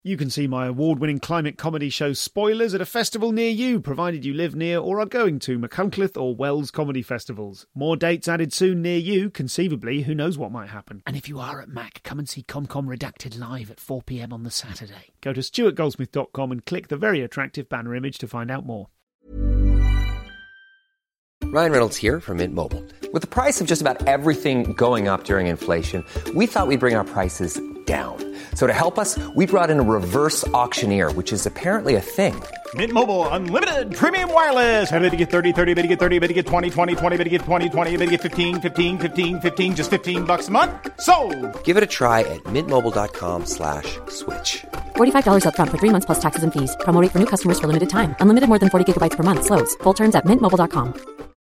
You can see my award-winning climate comedy show Spoilers at a festival near you, provided you live near or are going to Machynlleth or Wells comedy festivals. More dates added soon near you. Conceivably, who knows what might happen. And if you are at Mac, come and see ComCom Redacted live at 4 p.m. on the Saturday. Go to stuartgoldsmith.com and click the very attractive banner image to find out more. Ryan Reynolds here from Mint Mobile. With the price of just about everything going up during inflation, we thought we'd bring our prices down. So to help us, we brought in a reverse auctioneer, which is apparently a thing. Mint Mobile Unlimited Premium Wireless. How to get 30, 30, bit to get 30, bit to get 20, 20, 20, bit to get 20, 20, bit to get 15, 15, 15, 15, just $15 a month? Sold! Give it a try at mintmobile.com/switch. $45 up front for 3 months plus taxes and fees. Promo rate for new customers for limited time. Unlimited more than 40 gigabytes per month. Slows full terms at mintmobile.com.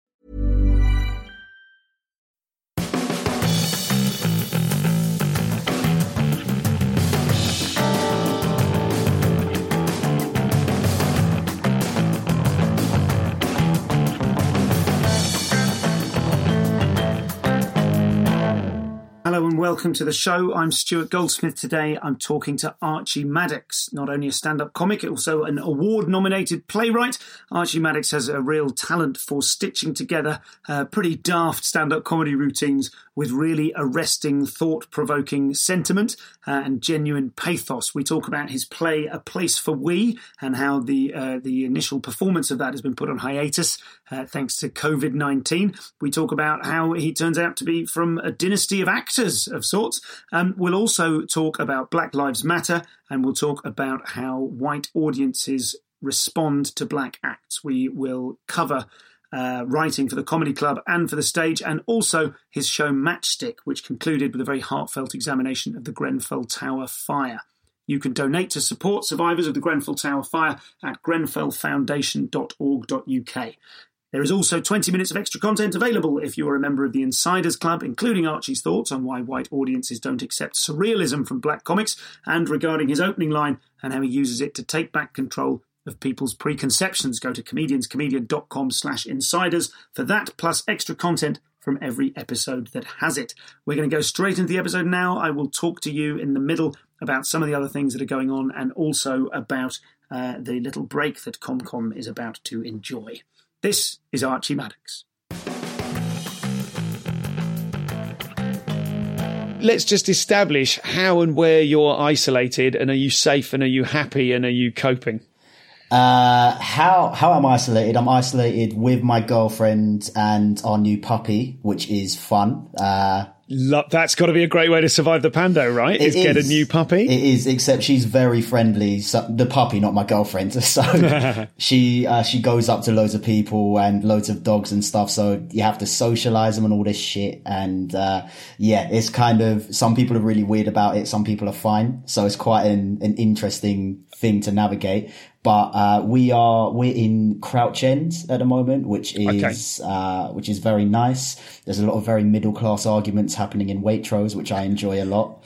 Hello and welcome to the show. I'm Stuart Goldsmith. Today I'm talking to Archie Maddox, not only a stand-up comic, also an award-nominated playwright. Archie Maddox has a real talent for stitching together pretty daft stand-up comedy routines with really arresting, thought-provoking sentiment and genuine pathos. We talk about his play A Place for We and how the initial performance of that has been put on hiatus thanks to COVID-19. We talk about how he turns out to be from a dynasty of actors of sorts. We'll also talk about Black Lives Matter, and we'll talk about how white audiences respond to black acts. We will cover writing for the Comedy Club and for the stage, and also his show Matchstick, which concluded with a very heartfelt examination of the Grenfell Tower fire. You can donate to support survivors of the Grenfell Tower fire at grenfellfoundation.org.uk. There is also 20 minutes of extra content available if you are a member of the Insiders Club, including Archie's thoughts on why white audiences don't accept surrealism from black comics, and regarding his opening line and how he uses it to take back control of people's preconceptions. Go to comedianscomedian.com/insiders for that, plus extra content from every episode that has it. We're going to go straight into the episode now. I will talk to you in the middle about some of the other things that are going on, and also about the little break that ComCom is about to enjoy. This is Archie Maddox. Let's just establish how and where you're isolated, and are you safe, and are you happy, and are you coping? How I'm isolated? I'm isolated with my girlfriend and our new puppy, which is fun. That's got to be a great way to survive the pando, right? Is get a new puppy. It is, except she's very friendly. So, the puppy, not my girlfriend. So she goes up to loads of people and loads of dogs and stuff. So you have to socialize them and all this shit. And it's kind of, some people are really weird about it. Some people are fine. So it's quite an interesting thing to navigate. But we're in Crouch End at the moment, which is very nice. There's a lot of very middle class arguments happening in Waitrose, which I enjoy a lot.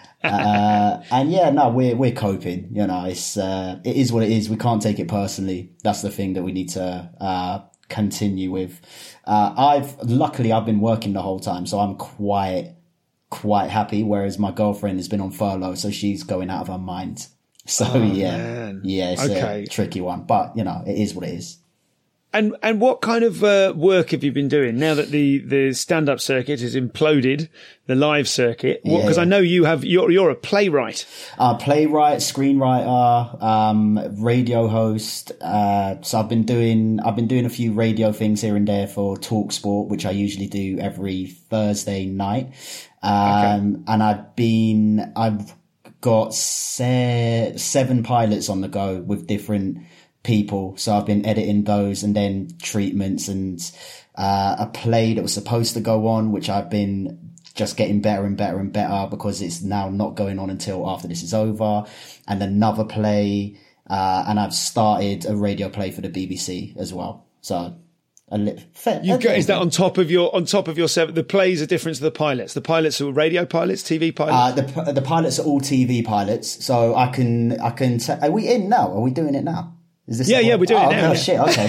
We're coping. You know, it is what it is. We can't take it personally. That's the thing that we need to continue with. I've been working the whole time, so I'm quite happy. Whereas my girlfriend has been on furlough, so she's going out of her mind. So it's a tricky one, but you know, it is what it is. And what kind of work have you been doing now that the stand-up circuit has imploded, the live circuit? Because I know you're a playwright. Playwright, screenwriter, radio host. So I've been doing a few radio things here and there for TalkSport, which I usually do every Thursday night. And I've got 7 pilots on the go with different people. So I've been editing those, and then treatments, and a play that was supposed to go on, which I've been just getting better and better and better because it's now not going on until after this is over, and another play. And I've started a radio play for the BBC as well. So is that on top of your 7? The plays are different to the pilots. The pilots are radio pilots, TV pilots. The pilots are all TV pilots. So I can. Are we in now? Are we doing it now? Is this Yeah, we're doing it now. Oh, shit. Okay.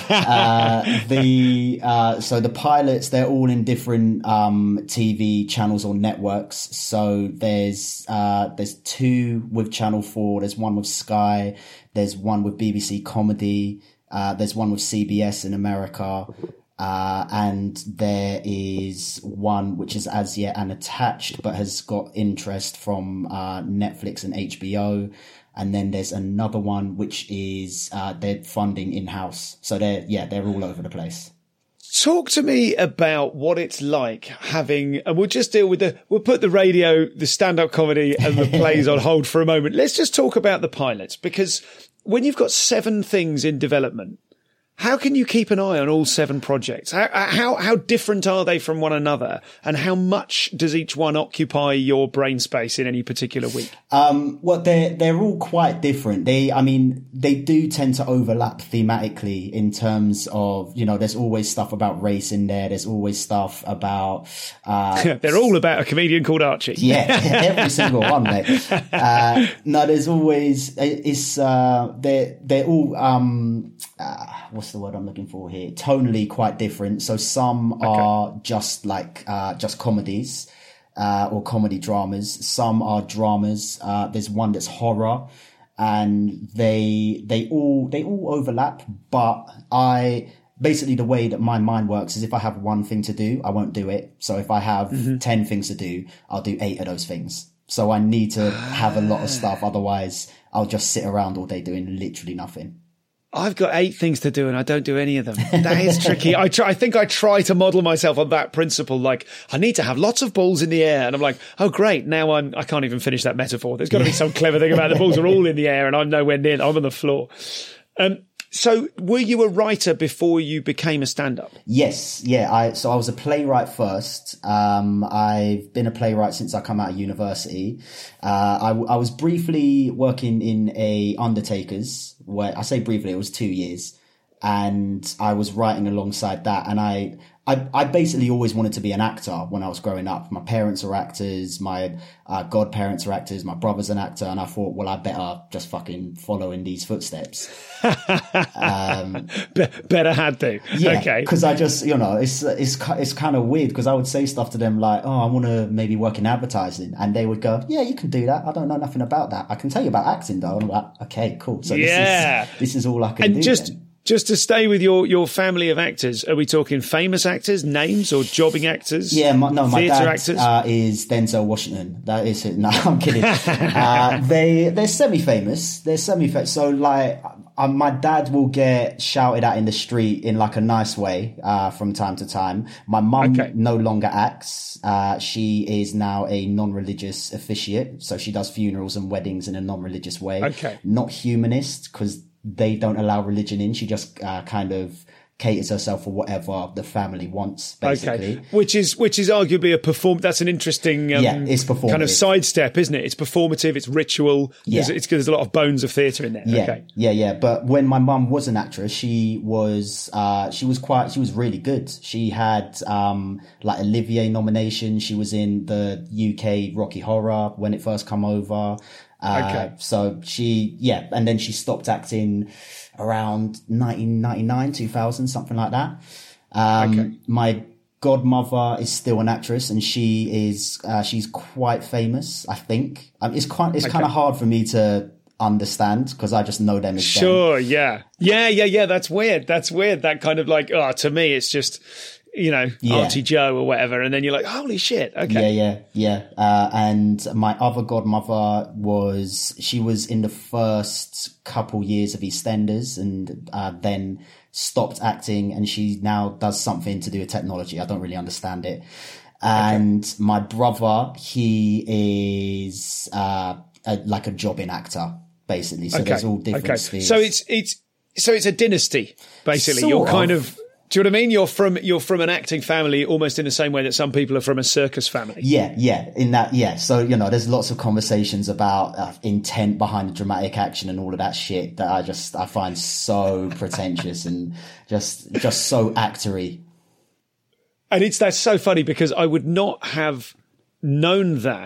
So the pilots, they're all in different TV channels or networks. So there's 2 with Channel 4. There's one with Sky. There's one with BBC Comedy. There's one with CBS in America. And there is one which is as yet unattached, but has got interest from Netflix and HBO. And then there's another one which is they're funding in-house. So they're all over the place. Talk to me about what it's like having, and we'll just deal with we'll put the radio, the stand-up comedy and the plays on hold for a moment. Let's just talk about the pilots, because when you've got 7 things in development, how can you keep an eye on all 7 projects? How different are they from one another? And how much does each one occupy your brain space in any particular week? Well, they're all quite different. They do tend to overlap thematically in terms of, there's always stuff about race in there. There's always stuff about, they're all about a comedian called Archie. Yeah, every single one, mate. No, there's always, they're all, what's the word I'm looking for here? Tonally quite different. So some are just comedies, or comedy dramas. Some are dramas. There's one that's horror, and they all overlap. But basically the way that my mind works is if I have one thing to do, I won't do it. So if I have 10 things to do, I'll do 8 of those things. So I need to have a lot of stuff. Otherwise I'll just sit around all day doing literally nothing. I've got 8 things to do and I don't do any of them. That is tricky. I think I try to model myself on that principle. Like, I need to have lots of balls in the air. And I'm like, oh, great. Now I can't even finish that metaphor. There's got to be some clever thing about the balls are all in the air and I'm nowhere near. I'm on the floor. So were you a writer before you became a stand-up? Yes. Yeah. So I was a playwright first. I've been a playwright since I come out of university. I was briefly working in a undertaker's, where I say briefly, it was 2 years. And I was writing alongside that. And I basically always wanted to be an actor when I was growing up. My parents are actors. My godparents are actors. My brother's an actor. And I thought, well, I better just fucking follow in these footsteps. Better had to. Yeah, okay. Because I just, it's kind of weird because I would say stuff to them like, oh, I want to maybe work in advertising. And they would go, yeah, you can do that. I don't know nothing about that. I can tell you about acting though. And I'm like, okay, cool. So this is all I can do. Just to stay with your family of actors, are we talking famous actors, names, or jobbing actors? Yeah, my dad actors? Is Denzel Washington. That is it. No, I'm kidding. They're semi-famous. So like, my dad will get shouted at in the street in like a nice way from time to time. My mum no longer acts. She is now a non-religious officiate, so she does funerals and weddings in a non-religious way. Okay, not humanist because they don't allow religion in. She just kind of caters herself for whatever the family wants, basically. Okay. Which is arguably that's an interesting it's performative. Kind of sidestep, isn't it? It's performative, it's ritual. Yeah. There's a lot of bones of theatre in there. Yeah. Okay. Yeah. But when my mum was an actress, she was really good. She had like Olivier nomination. She was in the UK Rocky Horror when it first come over. So and then she stopped acting around 1999, 2000, something like that. My godmother is still an actress and she's quite famous, I think. It's kind of hard for me to understand because I just know them as sure, them. Yeah. That's weird. That kind of like, to me, it's just, Auntie Joe or whatever. And then you're like, holy shit. Okay. Yeah. And my other godmother she was in the first couple years of EastEnders and then stopped acting and she now does something to do with technology. I don't really understand it. And my brother, he is like a jobbing actor, basically. So there's all different spheres. So it's a dynasty, basically. You're kind of. Do you know what I mean? You're from an acting family almost in the same way that some people are from a circus family. Yeah. In that, yeah. So, there's lots of conversations about intent behind the dramatic action and all of that shit that I find so pretentious and just so actory. And that's so funny because I would not have known that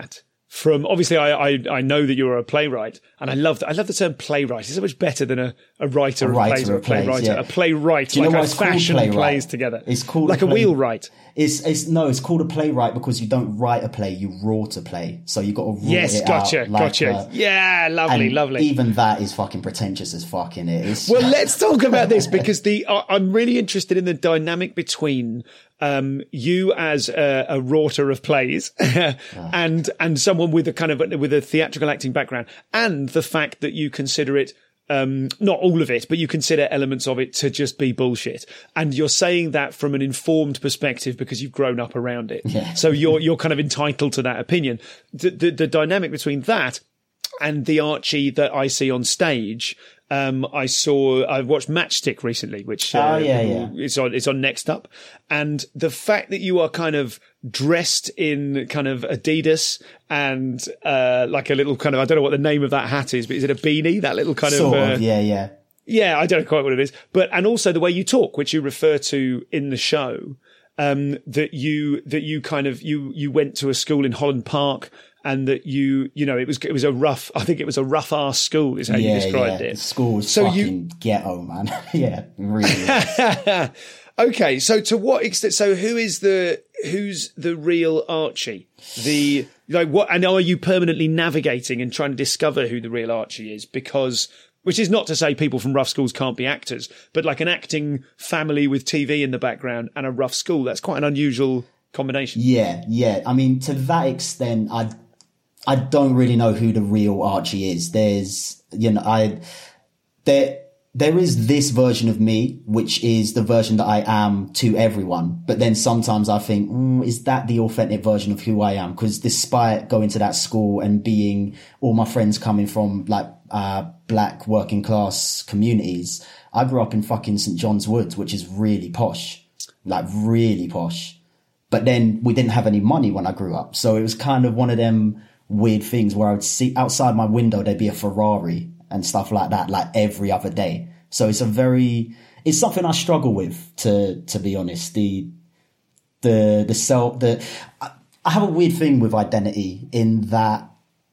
from obviously I know that you're a playwright, and I love the term playwright. It's so much better than a writer of plays or a playwright. Yeah. A playwright, Do you know like why a it's called fashion playwright? plays together. It's called like a wheelwright. It's called a playwright because you don't write a play, you wrought a play. So you got to wrought it gotcha, out. Like, gotcha. Yeah, lovely. Even that is fucking pretentious as fuck, innit? Well, let's talk about this because I'm really interested in the dynamic between you as a writer of plays and someone with a kind of with a theatrical acting background, and the fact that you consider it not all of it, but you consider elements of it to just be bullshit. And you're saying that from an informed perspective because you've grown up around it. Yeah. So you're kind of entitled to that opinion. The dynamic between that and the Archie that I see on stage. I watched Matchstick recently, which it's on Next Up, and the fact that you are kind of dressed in kind of Adidas and like a little kind of, I don't know what the name of that hat is, but is it a beanie? That little kind of yeah. I don't know quite what it is, and also the way you talk, which you refer to in the show, that you kind of you went to a school in Holland Park. And that it was a rough, I think it was a rough ass school is how you described it. The school was fucking ghetto, man. Yeah, really. Okay, so to what extent? So who's the real Archie? And are you permanently navigating and trying to discover who the real Archie is? Because, which is not to say people from rough schools can't be actors, but like an acting family with TV in the background and a rough school, that's quite an unusual combination. Yeah. I mean, to that extent, I don't really know who the real Archie is. There's, there is this version of me, which is the version that I am to everyone. But then sometimes I think, is that the authentic version of who I am? Because despite going to that school and being all my friends coming from like black working class communities, I grew up in fucking St. John's Wood, which is really posh, like really posh. But then we didn't have any money when I grew up. So it was kind of one of them weird things where I would see outside my window, there'd be a Ferrari and stuff like that, like every other day. So it's something I struggle with, to be honest. I have a weird thing with identity in that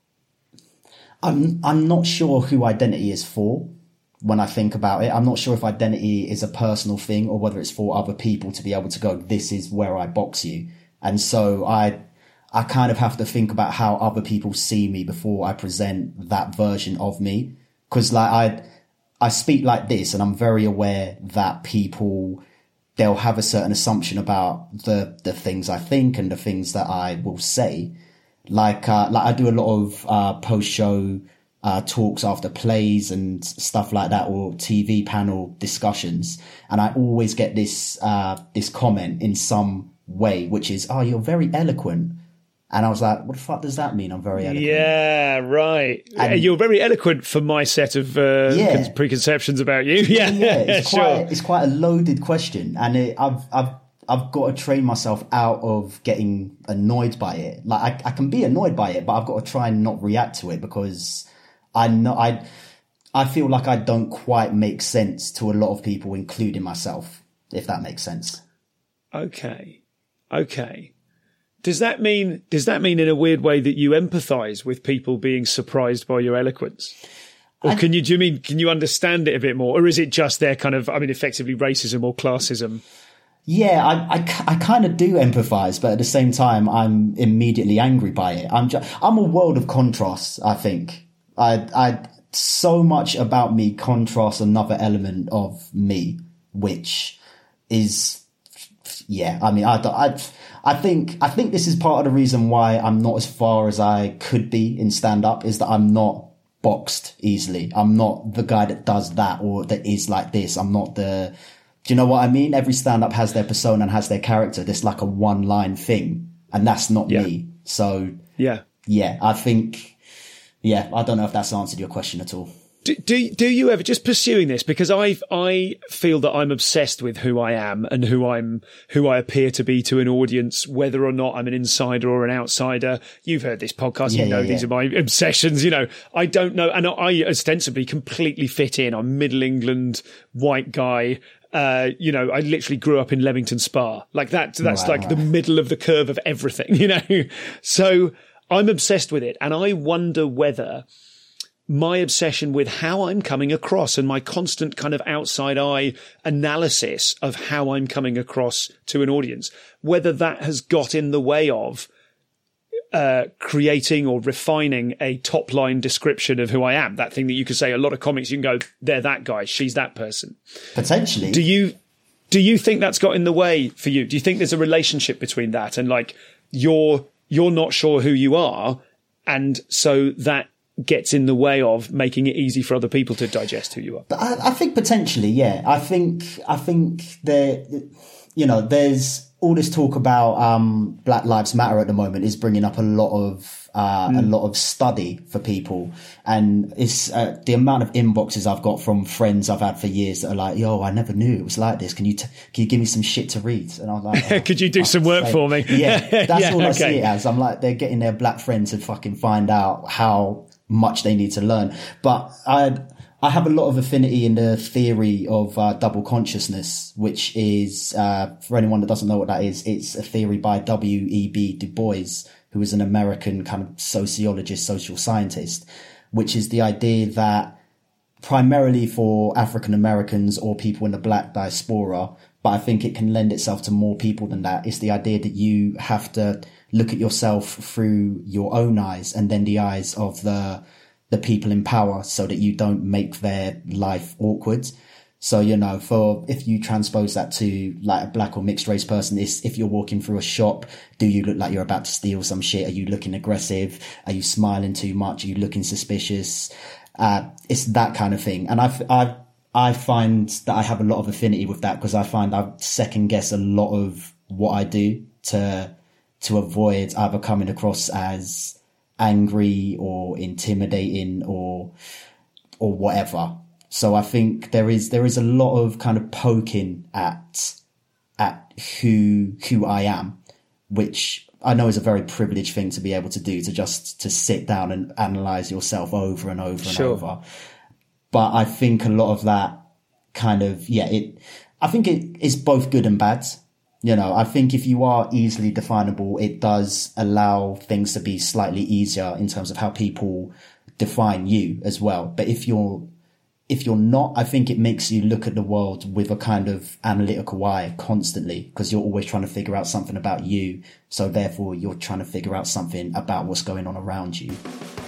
I'm not sure who identity is for when I think about it. I'm not sure if identity is a personal thing or whether it's for other people to be able to go, this is where I box you. And so I kind of have to think about how other people see me before I present that version of me. Because like I speak like this and I'm very aware that they'll have a certain assumption about the things I think and the things that I will say. Like I do a lot of post-show talks after plays and stuff like that, or TV panel discussions. And I always get this comment in some way, which is, "Oh, you're very eloquent." And I was like, what the fuck does that mean? I'm very eloquent. Yeah, right. And you're very eloquent for my set of preconceptions about you. Yeah, It's quite a loaded question. And I've got to train myself out of getting annoyed by it. Like I can be annoyed by it, but I've got to try and not react to it because I feel like I don't quite make sense to a lot of people, including myself, if that makes sense. Okay. Does that mean in a weird way that you empathise with people being surprised by your eloquence? Or can you understand it a bit more? Or is it just their kind of, effectively racism or classism? Yeah, I kind of do empathise, but at the same time, I'm immediately angry by it. I'm a world of contrasts, I think. So much about me contrasts another element of me, which is, I think this is part of the reason why I'm not as far as I could be in stand-up, is that I'm not boxed easily. I'm not the guy that does that or that is like this. I'm not do you know what I mean? Every stand-up has their persona and has their character. There's like a one-line thing, and that's not me. So I think, I don't know if that's answered your question at all. Do you ever, just pursuing this, because I feel that I'm obsessed with who I am and who I appear to be to an audience, whether or not I'm an insider or an outsider. You've heard this podcast, these are my obsessions, I don't know. And I ostensibly completely fit in. I'm Middle England, white guy. I literally grew up in Leamington Spa. Like that's like the middle of the curve of everything, So I'm obsessed with it, and I wonder whether my obsession with how I'm coming across and my constant kind of outside eye analysis of how I'm coming across to an audience, whether that has got in the way of creating or refining a top line description of who I am. That thing that you could say a lot of comics, you can go, they're that guy, she's that person. Potentially. Do you think that's got in the way for you? Do you think there's a relationship between that and like you're not sure who you are, and so that gets in the way of making it easy for other people to digest who you are? But I think potentially, yeah. I think there, there's all this talk about Black Lives Matter at the moment is bringing up a lot of study for people, and it's the amount of inboxes I've got from friends I've had for years that are like, "Yo, I never knew it was like this. Can you give me some shit to read?" And I'm like, oh, "Could you do some work for me?" Yeah, that's all I see it as. I'm like, they're getting their black friends to fucking find out how much they need to learn. But I have a lot of affinity in the theory of double consciousness, which is, for anyone that doesn't know what that is, it's a theory by W.E.B. Du Bois, who is an American kind of sociologist, social scientist, which is the idea that primarily for African Americans or people in the black diaspora, but I think it can lend itself to more people than that, is the idea that you have to look at yourself through your own eyes and then the eyes of the people in power, so that you don't make their life awkward. So, if you transpose that to like a black or mixed race person, if you're walking through a shop, do you look like you're about to steal some shit? Are you looking aggressive? Are you smiling too much? Are you looking suspicious? It's that kind of thing. And I find that I have a lot of affinity with that, because I find I second guess a lot of what I do to avoid either coming across as angry or intimidating or whatever. So I think there is a lot of kind of poking at who I am, which I know is a very privileged thing to be able to do, to sit down and analyze yourself over and over and over. But I think a lot of that kind of, I think it is both good and bad. I think if you are easily definable, it does allow things to be slightly easier in terms of how people define you as well. But if you're not, I think it makes you look at the world with a kind of analytical eye constantly, because you're always trying to figure out something about you. So therefore you're trying to figure out something about what's going on around you.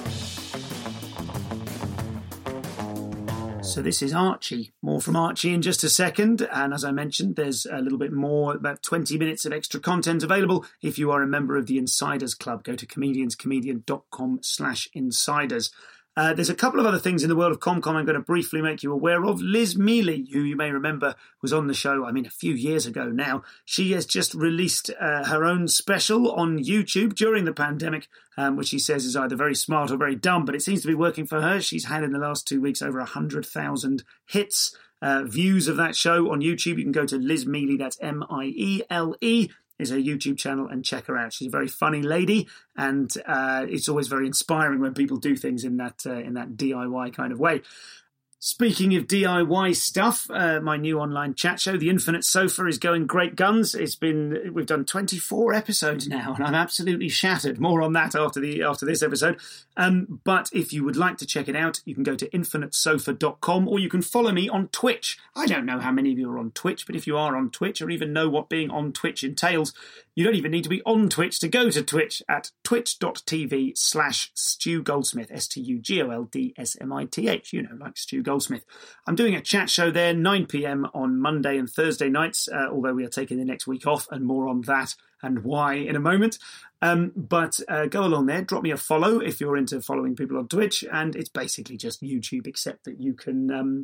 So this is Archie. More from Archie in just a second. And as I mentioned, there's a little bit more, about 20 minutes of extra content available if you are a member of the Insiders Club. Go to comedianscomedian.com/insiders. There's a couple of other things in the world of ComCom I'm going to briefly make you aware of. Liz Mealy, who you may remember was on the show, a few years ago now. She has just released her own special on YouTube during the pandemic, which she says is either very smart or very dumb, but it seems to be working for her. She's had in the last 2 weeks over 100,000 hits, views of that show on YouTube. You can go to Liz Mealy, that's Miele, is her YouTube channel, and check her out. She's a very funny lady, and it's always very inspiring when people do things in that DIY kind of way. Speaking of DIY stuff, my new online chat show, The Infinite Sofa, is going great guns. We've done 24 episodes now, and I'm absolutely shattered. More on that after this episode. But if you would like to check it out, you can go to infinitesofa.com, or you can follow me on Twitch. I don't know how many of you are on Twitch, but if you are on Twitch, or even know what being on Twitch entails, you don't even need to be on Twitch to go to Twitch at twitch.tv/Stu Goldsmith, STUGOLDSMITH, like Stu Goldsmith. I'm doing a chat show there, 9 p.m. on Monday and Thursday nights, although we are taking the next week off, and more on that and why in a moment. But go along there, drop me a follow if you're into following people on Twitch, and it's basically just YouTube, except that you can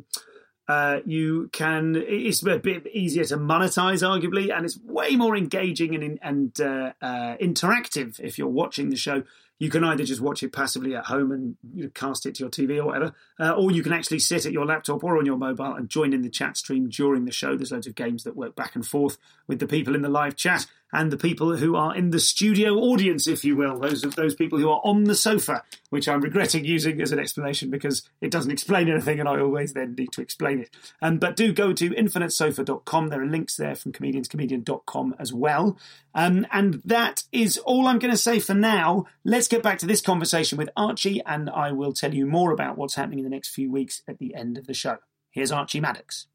it's a bit easier to monetize, arguably, and it's way more engaging and interactive. If you're watching the show, you can either just watch it passively at home and cast it to your TV or whatever, or you can actually sit at your laptop or on your mobile and join in the chat stream during the show. There's loads of games that work back and forth with the people in the live chat, and the people who are in the studio audience, if you will, those people who are on the sofa, which I'm regretting using as an explanation because it doesn't explain anything and I always then need to explain it. But do go to infinitesofa.com. There are links there from comedianscomedian.com as well. And that is all I'm going to say for now. Let's get back to this conversation with Archie, and I will tell you more about what's happening in the next few weeks at the end of the show. Here's Archie Maddox.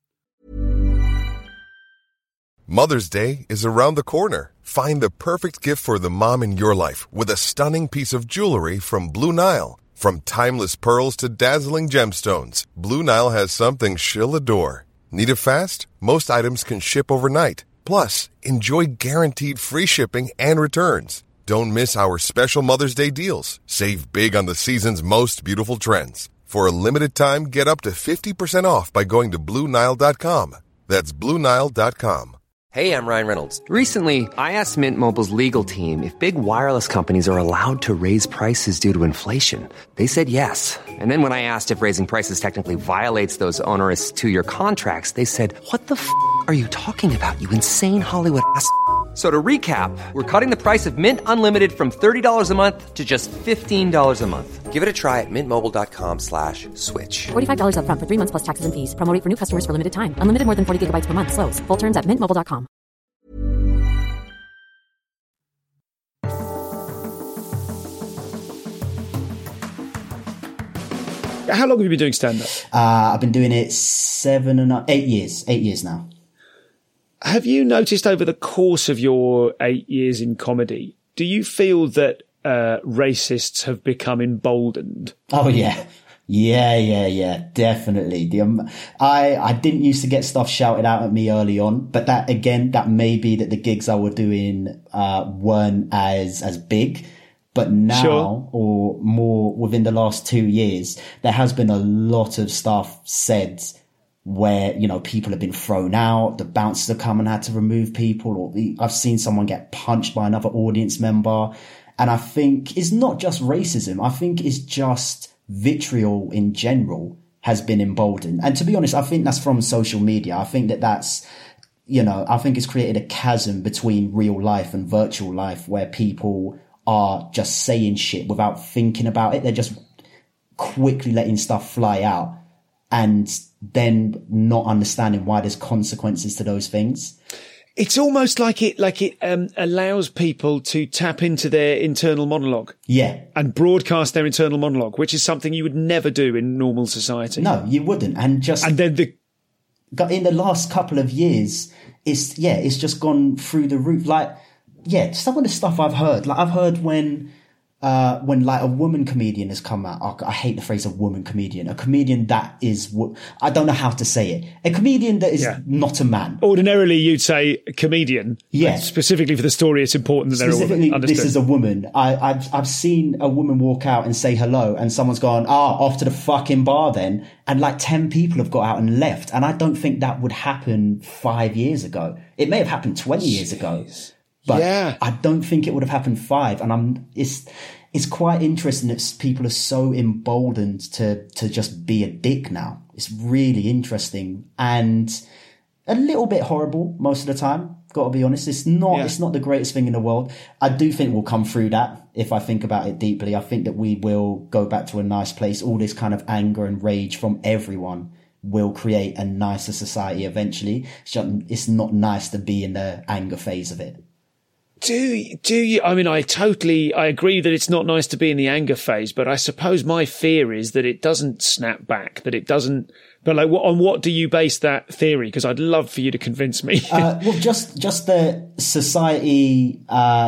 Mother's Day is around the corner. Find the perfect gift for the mom in your life with a stunning piece of jewelry from Blue Nile. From timeless pearls to dazzling gemstones, Blue Nile has something she'll adore. Need it fast? Most items can ship overnight. Plus, enjoy guaranteed free shipping and returns. Don't miss our special Mother's Day deals. Save big on the season's most beautiful trends. For a limited time, get up to 50% off by going to BlueNile.com. That's BlueNile.com. Hey, I'm Ryan Reynolds. Recently, I asked Mint Mobile's legal team if big wireless companies are allowed to raise prices due to inflation. They said yes. And then when I asked if raising prices technically violates those onerous 2-year contracts, they said, "What the f*** are you talking about, you insane Hollywood ass?" So to recap, we're cutting the price of Mint Unlimited from $30 a month to just $15 a month. Give it a try at mintmobile.com/switch. $45 up front for 3 months plus taxes and fees. Promo rate for new customers for limited time. Unlimited more than 40 gigabytes per month. Slows full terms at mintmobile.com. How long have you been doing stand-up? I've been doing it 8 years. 8 years now. Have you noticed over the course of your 8 years in comedy, do you feel that racists have become emboldened? Oh, yeah. Yeah, definitely. I didn't used to get stuff shouted out at me early on, but that may be that the gigs I were doing weren't as big. But now, sure, or more within the last 2 years, there has been a lot of stuff said where, people have been thrown out, the bouncers have come and had to remove people, or I've seen someone get punched by another audience member. And I think it's not just racism. I think it's just vitriol in general has been emboldened. And to be honest, I think that's from social media. I think that's, I think it's created a chasm between real life and virtual life where people are just saying shit without thinking about it. They're just quickly letting stuff fly out and then not understanding why there's consequences to those things. It's almost like it allows people to tap into their internal monologue. Yeah. And broadcast their internal monologue, which is something you would never do in normal society. No, you wouldn't. And then in the last couple of years, it's just gone through the roof. Some of the stuff I've heard, when like a woman comedian has come out. I hate the phrase a woman comedian. A comedian that is, I don't know how to say it. A comedian that is not a man. Ordinarily, you'd say comedian. Yeah. Specifically for the story, it's important that they're all understood. This is a woman. I've seen a woman walk out and say hello, and someone's gone, off to the fucking bar then. And like 10 people have got out and left. And I don't think that would happen 5 years ago. It may have happened 20 years ago. But I don't think it would have happened 5. And it's quite interesting that people are so emboldened to just be a dick now. It's really interesting and a little bit horrible most of the time. Got to be honest. It's not the greatest thing in the world. I do think we'll come through that if I think about it deeply. I think that we will go back to a nice place. All this kind of anger and rage from everyone will create a nicer society eventually. It's not nice to be in the anger phase of it. Do you? I mean, I agree that it's not nice to be in the anger phase, but I suppose my fear is that it doesn't snap back, that it doesn't. But on what do you base that theory? Because I'd love for you to convince me. Just the society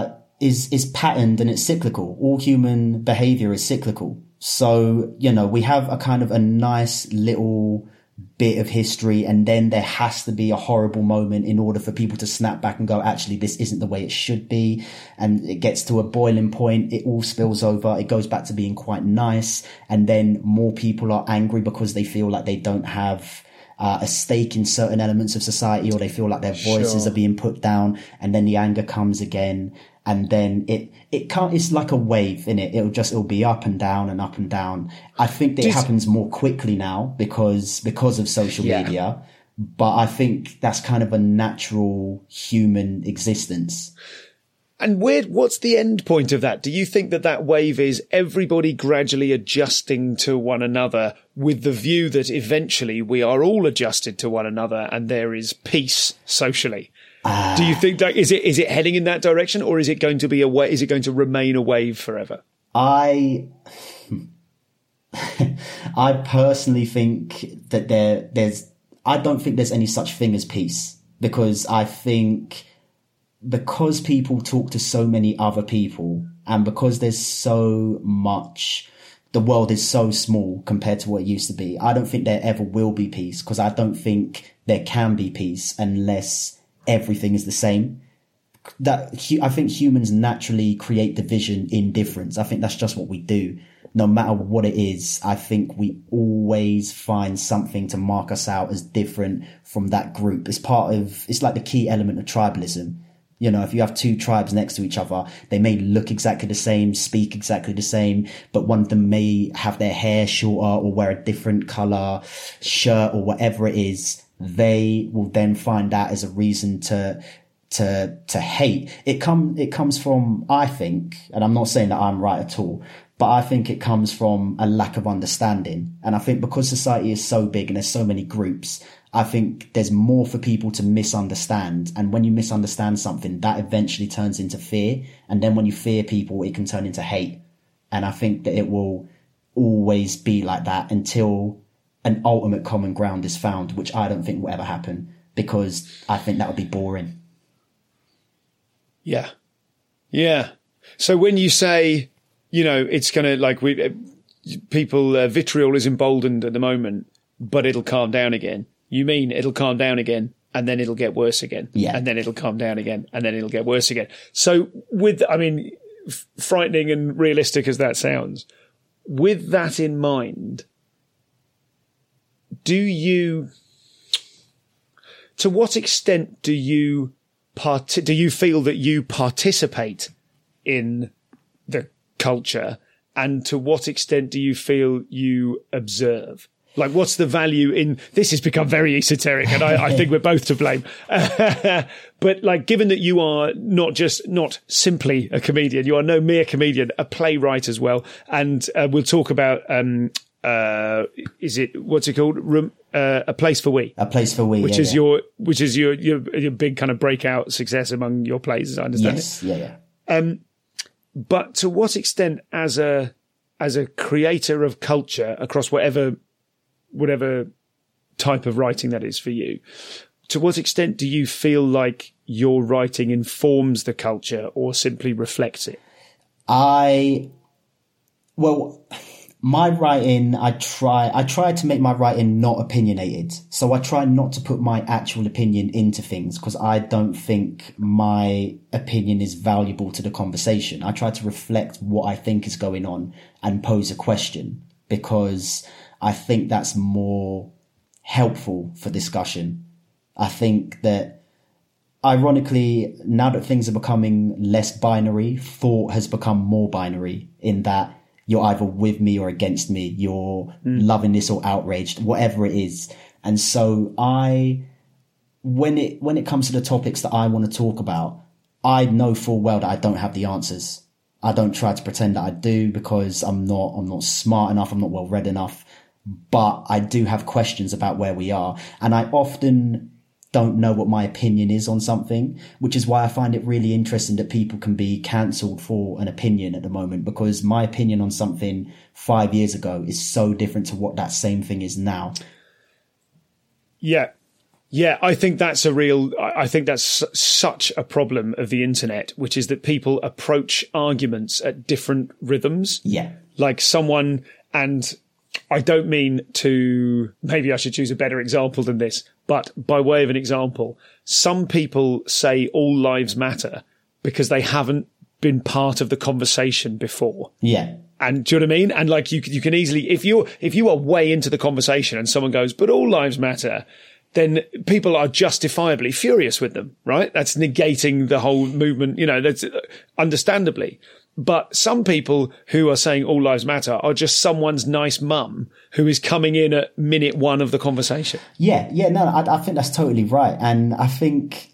is patterned and it's cyclical. All human behavior is cyclical. So, we have a kind of a nice little bit of history, and then there has to be a horrible moment in order for people to snap back and go, actually, this isn't the way it should be. And it gets to a boiling point. It all spills over. It goes back to being quite nice. And then more people are angry because they feel like they don't have a stake in certain elements of society, or they feel like their voices are being put down. And then the anger comes again. And then it's like a wave, innit? It'll be up and down and up and down. I think that it happens more quickly now because of social media. But I think that's kind of a natural human existence. And what's the end point of that? Do you think that wave is everybody gradually adjusting to one another with the view that eventually we are all adjusted to one another and there is peace socially? Do you think that is it heading in that direction, or is it going to be is it going to remain a wave forever? I personally think that I don't think there's any such thing as peace, because I think because people talk to so many other people, and because there's so much, the world is so small compared to what it used to be. I don't think there ever will be peace, because I don't think there can be peace unless everything is the same. I think humans naturally create division in difference. I think that's just what we do. No matter what it is, I think we always find something to mark us out as different from that group. It's like the key element of tribalism. You know, if you have two tribes next to each other, they may look exactly the same, speak exactly the same, but one of them may have their hair shorter or wear a different color shirt or whatever it is. They will then find that as a reason to hate. It comes from, I think, and I'm not saying that I'm right at all, but I think it comes from a lack of understanding. And I think because society is so big and there's so many groups, I think there's more for people to misunderstand. And when you misunderstand something, that eventually turns into fear. And then when you fear people, it can turn into hate. And I think that it will always be like that until an ultimate common ground is found, which I don't think will ever happen, because I think that would be boring. Yeah. Yeah. So when you say, you know, it's going to vitriol is emboldened at the moment, but it'll calm down again. You mean it'll calm down again and then it'll get worse again. Yeah. And then it'll calm down again and then it'll get worse again. So frightening and realistic as that sounds, with that in mind, to what extent do you feel that you participate in the culture, and to what extent do you feel you observe? Like, what's the value in this? Has become very esoteric, and I think we're both to blame. But like, given that you are not simply a comedian, you are no mere comedian, a playwright as well, and we'll talk about what's it called? A Place for We. A Place for We, which is your big kind of breakout success among your plays, as I understand it. Yes, yeah. But to what extent, as a creator of culture across whatever type of writing that is for you, to what extent do you feel like your writing informs the culture or simply reflects it? My writing, I try to make my writing not opinionated. So I try not to put my actual opinion into things, because I don't think my opinion is valuable to the conversation. I try to reflect what I think is going on and pose a question, because I think that's more helpful for discussion. I think that, ironically, now that things are becoming less binary, thought has become more binary, in that you're either with me or against me. You're loving this or outraged, whatever it is. And so when it comes to the topics that I want to talk about, I know full well that I don't have the answers. I don't try to pretend that I do, because I'm not smart enough. I'm not well read enough, but I do have questions about where we are. And I often don't know what my opinion is on something, which is why I find it really interesting that people can be cancelled for an opinion at the moment, because my opinion on something 5 years ago is so different to what that same thing is now. Yeah. Yeah, I think that's such a problem of the internet, which is that people approach arguments at different rhythms. Yeah. Like someone, and I don't mean to, maybe I should choose a better example than this, but by way of an example, some people say all lives matter because they haven't been part of the conversation before. Yeah. And do you know what I mean? And like you can easily, if you are way into the conversation and someone goes, but all lives matter, then people are justifiably furious with them, right? That's negating the whole movement, that's understandably. But some people who are saying all lives matter are just someone's nice mum who is coming in at minute one of the conversation. I think that's totally right. And I think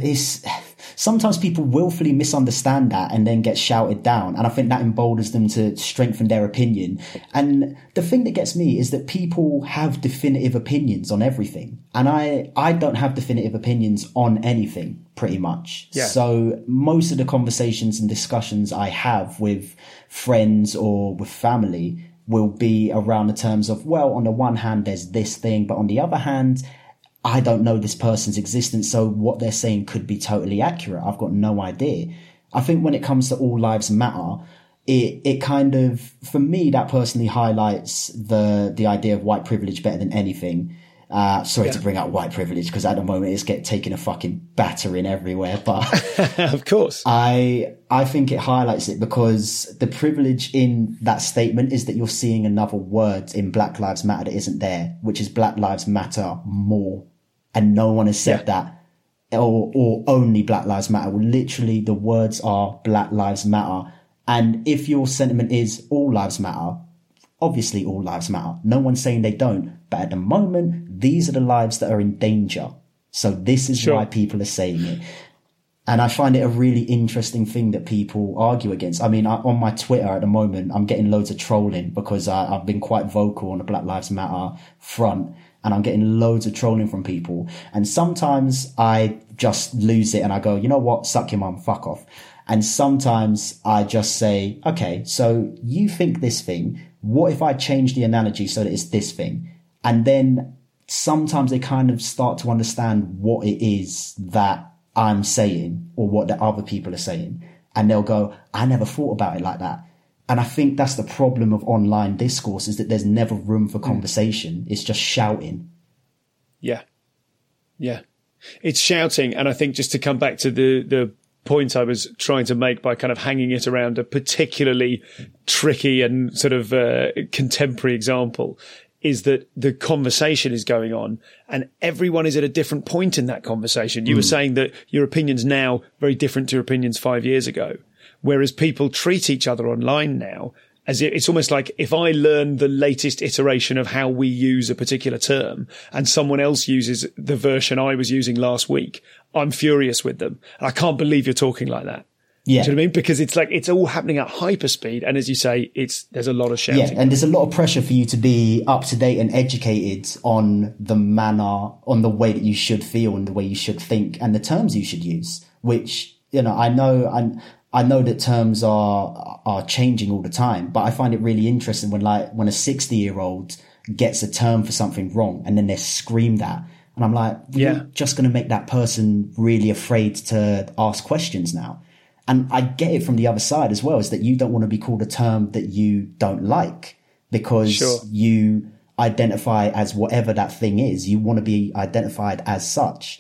sometimes people willfully misunderstand that and then get shouted down. And I think that emboldens them to strengthen their opinion. And the thing that gets me is that people have definitive opinions on everything. And I don't have definitive opinions on anything, pretty much. Yeah. So most of the conversations and discussions I have with friends or with family will be around the terms of, well, on the one hand, there's this thing, but on the other hand, I don't know this person's existence, so what they're saying could be totally accurate. I've got no idea. I think when it comes to all lives matter, it kind of, for me, that personally highlights the idea of white privilege better than anything. Sorry to bring up white privilege, because at the moment it's taking a fucking battering everywhere, but of course, I think it highlights it because the privilege in that statement is that you're seeing another word in Black Lives Matter that isn't there, which is Black Lives Matter more. And no one has said that, or only Black Lives Matter. Well, literally, the words are Black Lives Matter. And if your sentiment is all lives matter, obviously all lives matter. No one's saying they don't. But at the moment, these are the lives that are in danger. So this is why people are saying it. And I find it a really interesting thing that people argue against. I mean, on my Twitter at the moment, I'm getting loads of trolling because I've been quite vocal on the Black Lives Matter front. And I'm getting loads of trolling from people. And sometimes I just lose it and I go, you know what? Suck your mum, fuck off. And sometimes I just say, okay, so you think this thing. What if I change the analogy so that it's this thing? And then sometimes they kind of start to understand what it is that I'm saying or what the other people are saying. And they'll go, I never thought about it like that. And I think that's the problem of online discourse, is that there's never room for conversation. It's just shouting. Yeah. It's shouting. And I think just to come back to the point I was trying to make by kind of hanging it around a particularly tricky and sort of contemporary example, is that the conversation is going on and everyone is at a different point in that conversation. You were saying that your opinions now very different to your opinions 5 years ago. Whereas people treat each other online now as it's almost like if I learn the latest iteration of how we use a particular term and someone else uses the version I was using last week, I'm furious with them. And I can't believe you're talking like that. Yeah. Do you know what I mean? Because it's like, it's all happening at hyperspeed. And as you say, there's a lot of shouting. Yeah. And there's a lot of pressure for you to be up to date and educated on the manner, on the way that you should feel and the way you should think and the terms you should use, which, you know, I know that terms are changing all the time, but I find it really interesting when a 60-year-old gets a term for something wrong and then they're screamed at. And I'm like, you're just going to make that person really afraid to ask questions now. And I get it from the other side as well, is that you don't want to be called a term that you don't like because you identify as whatever that thing is. You want to be identified as such.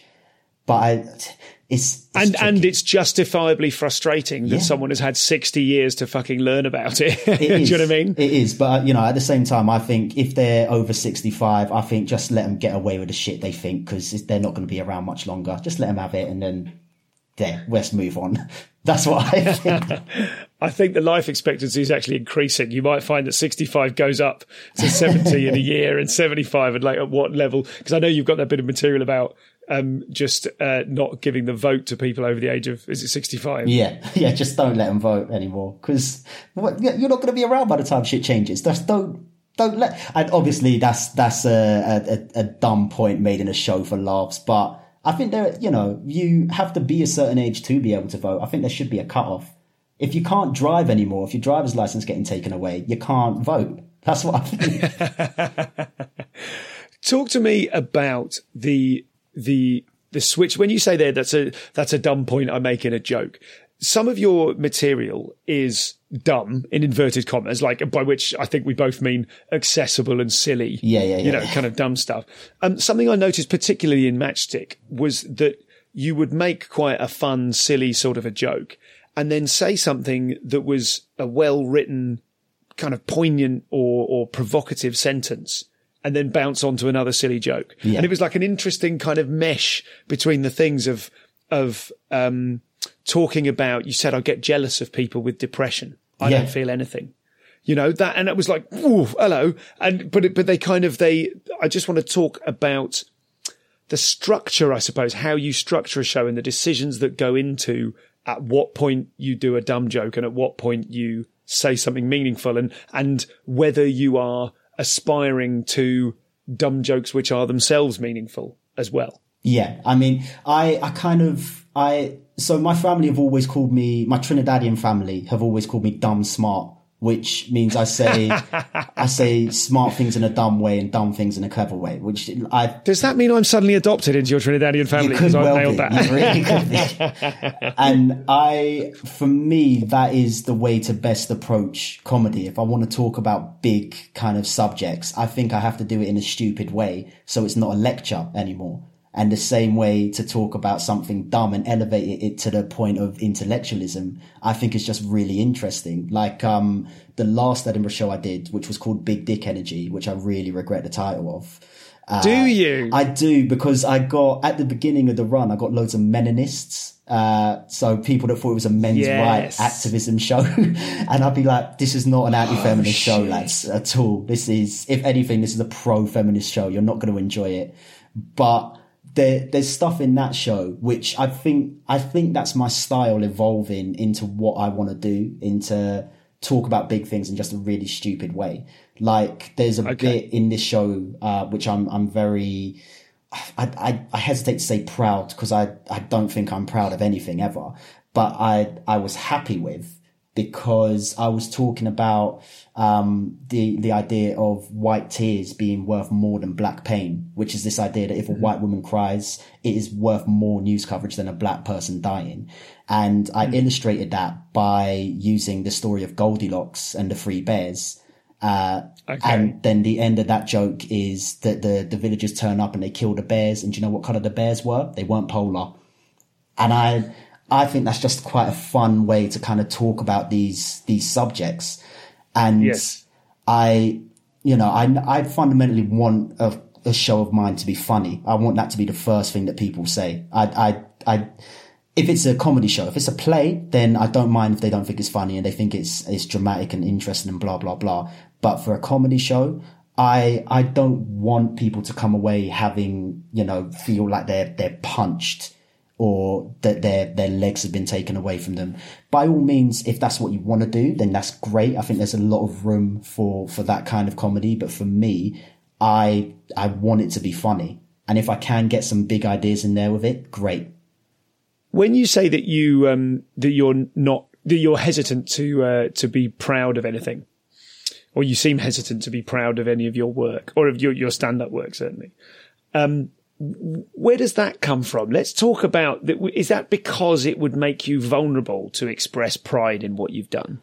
But it's it's justifiably frustrating that someone has had 60 years to fucking learn about it. Do you know what I mean? It is. But, you know, at the same time, I think if they're over 65, I think just let them get away with the shit they think because they're not going to be around much longer. Just let them have it and then let's move on. That's what I think. I think the life expectancy is actually increasing. You might find that 65 goes up to 70 in a year and 75 and like at what level? Because I know you've got that bit of material about just not giving the vote to people over the age of, is it 65? Yeah, just don't let them vote anymore because you're not going to be around by the time shit changes. Just don't let. And obviously, that's a dumb point made in a show for laughs, but I think you have to be a certain age to be able to vote. I think there should be a cutoff. If you can't drive anymore, if your driver's license is getting taken away, you can't vote. That's what I think. Talk to me about the switch. When you say there, that's a dumb point I make in a joke. Some of your material is dumb in inverted commas, like by which I think we both mean accessible and silly. Yeah. Kind of dumb stuff. Something I noticed particularly in Matchstick was that you would make quite a fun, silly sort of a joke and then say something that was a well-written kind of poignant or provocative sentence and then bounce onto another silly joke. Yeah. And it was like an interesting kind of mesh between the things of talking about, you said, I get jealous of people with depression. I Yeah. don't feel anything. You know, that, and it was like, ooh, hello. But I just want to talk about the structure, I suppose, how you structure a show and the decisions that go into at what point you do a dumb joke and at what point you say something meaningful, and whether you are aspiring to dumb jokes which are themselves meaningful as well. Yeah. I mean, so my family have always called me, my Trinidadian family have always called me dumb smart, which means I say smart things in a dumb way and dumb things in a clever way, which Does that mean I'm suddenly adopted into your Trinidadian family? You could I've well nailed be. that. You really could be. And for me, that is the way to best approach comedy. If I want to talk about big kind of subjects, I think I have to do it in a stupid way, so it's not a lecture anymore. And the same way to talk about something dumb and elevate it to the point of intellectualism, I think is just really interesting. Like, the last Edinburgh show I did, which was called Big Dick Energy, which I really regret the title of. Do you? I do, because at the beginning of the run, I got loads of Menonists. So people that thought it was a men's rights activism show. And I'd be like, this is not an anti-feminist show, lads, at all. This is, if anything, this is a pro-feminist show. You're not going to enjoy it. But there's stuff in that show which I think that's my style evolving into what I want to do, into talk about big things in just a really stupid way. Like, there's a bit in this show which I'm very, I hesitate to say proud, because I don't think I'm proud of anything ever, but I was happy with, because I was talking about the idea of white tears being worth more than black pain, which is this idea that if a white woman cries, it is worth more news coverage than a black person dying. And I illustrated that by using the story of Goldilocks and the three bears. And then the end of that joke is that the villagers turn up and they kill the bears. And do you know what colour the bears were? They weren't polar. And I think that's just quite a fun way to kind of talk about these subjects. And I fundamentally want a show of mine to be funny. I want that to be the first thing that people say. If it's a comedy show, if it's a play, then I don't mind if they don't think it's funny and they think it's dramatic and interesting and blah, blah, blah. But for a comedy show, I don't want people to come away having, feel like they're punched or that their legs have been taken away from them. By all means, if that's what you want to do, then that's great. I think there's a lot of room for that kind of comedy. But for me, I want it to be funny. And if I can get some big ideas in there with it, great. When you say that you're hesitant to be proud of anything, or you seem hesitant to be proud of any of your work, or of your stand-up work, certainly, where does that come from? Let's talk about that. Is that because it would make you vulnerable to express pride in what you've done?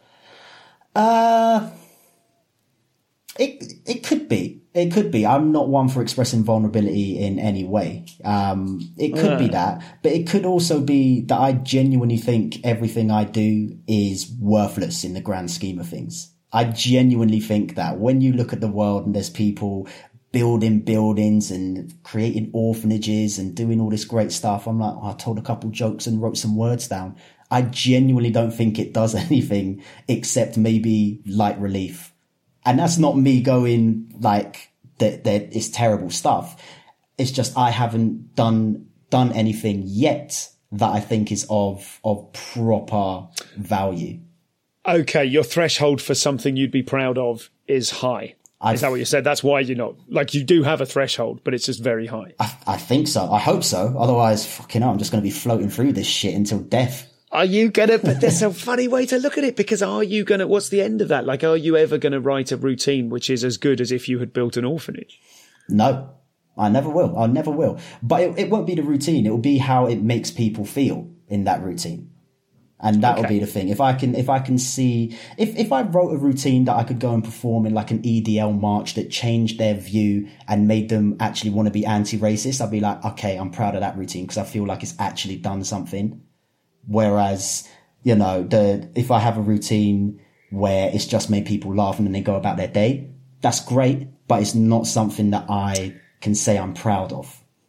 It could be. It could be. I'm not one for expressing vulnerability in any way. It could be that, but it could also be that I genuinely think everything I do is worthless in the grand scheme of things. I genuinely think that when you look at the world and there's people building buildings and creating orphanages and doing all this great stuff, I'm like, I told a couple jokes and wrote some words down. I genuinely don't think it does anything except maybe light relief. And that's not me going like that it's terrible stuff. It's just I haven't done anything yet that I think is of proper value. Okay, your threshold for something you'd be proud of is high. Is that what you said? That's why you're not, like, you do have a threshold, but it's just very high. I think so. I hope so. Otherwise, fucking hell, I'm just going to be floating through this shit until death. Are you going to, but there's a funny way to look at it, because are you going to, what's the end of that? Like, are you ever going to write a routine which is as good as if you had built an orphanage? No, I never will. I never will. But it won't be the routine. It will be how it makes people feel in that routine. And that will be the thing. If I can see, if I wrote a routine that I could go and perform in like an EDL march that changed their view and made them actually want to be anti-racist, I'd be like, okay, I'm proud of that routine because I feel like it's actually done something. Whereas, if I have a routine where it's just made people laugh and then they go about their day, that's great, but it's not something that I can say I'm proud of.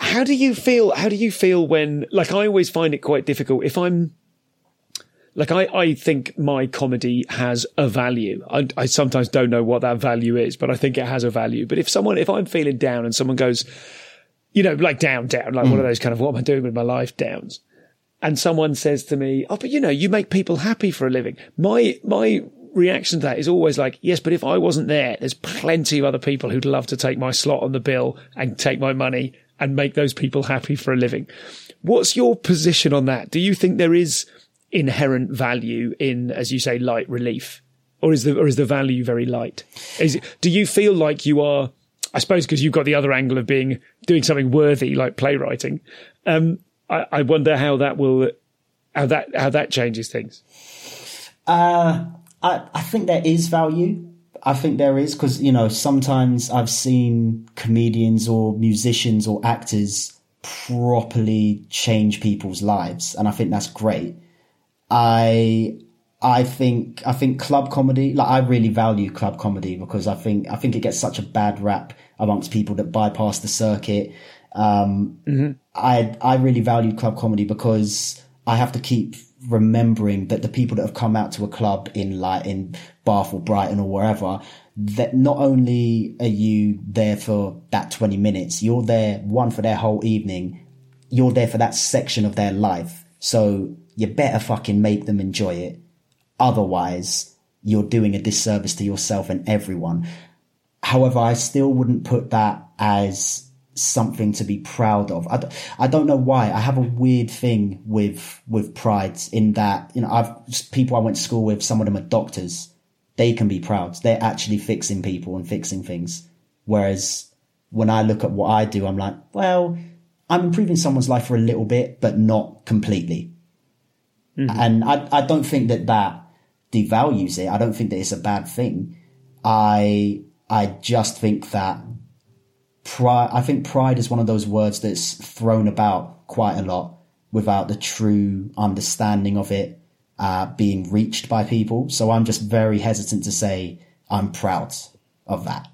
How do you feel when, like, I always find it quite difficult if I'm, like, I think my comedy has a value. I sometimes don't know what that value is, but I think it has a value. But if I'm feeling down and someone goes, you know, like down, like one of those kind of, what am I doing with my life downs? And someone says to me, oh, but you know, you make people happy for a living. My reaction to that is always like, yes, but if I wasn't there, there's plenty of other people who'd love to take my slot on the bill and take my money and make those people happy for a living. What's your position on that? Do you think there is inherent value in, as you say, light relief, or is the value very light? Do you feel like you are, I suppose, because you've got the other angle of doing something worthy like playwriting? I wonder how that changes things. I think there is value. I think there is, because, you know, sometimes I've seen comedians or musicians or actors properly change people's lives, and I think that's great. I think club comedy, like, I really value club comedy because I think it gets such a bad rap amongst people that bypass the circuit. I really value club comedy because I have to keep remembering that the people that have come out to a club in Bath or Brighton or wherever, that not only are you there for that 20 minutes, you're there, one, for their whole evening, you're there for that section of their life. So you better fucking make them enjoy it. Otherwise, you're doing a disservice to yourself and everyone. However, I still wouldn't put that as something to be proud of. I don't know why. I have a weird thing with pride in that, you know, people I went to school with, some of them are doctors. They can be proud. They're actually fixing people and fixing things. Whereas when I look at what I do, I'm like, well, I'm improving someone's life for a little bit, but not completely. Mm-hmm. And I don't think that devalues it. I don't think that it's a bad thing. I just think that pride is one of those words that's thrown about quite a lot without the true understanding of it being reached by people. So I'm just very hesitant to say I'm proud of that.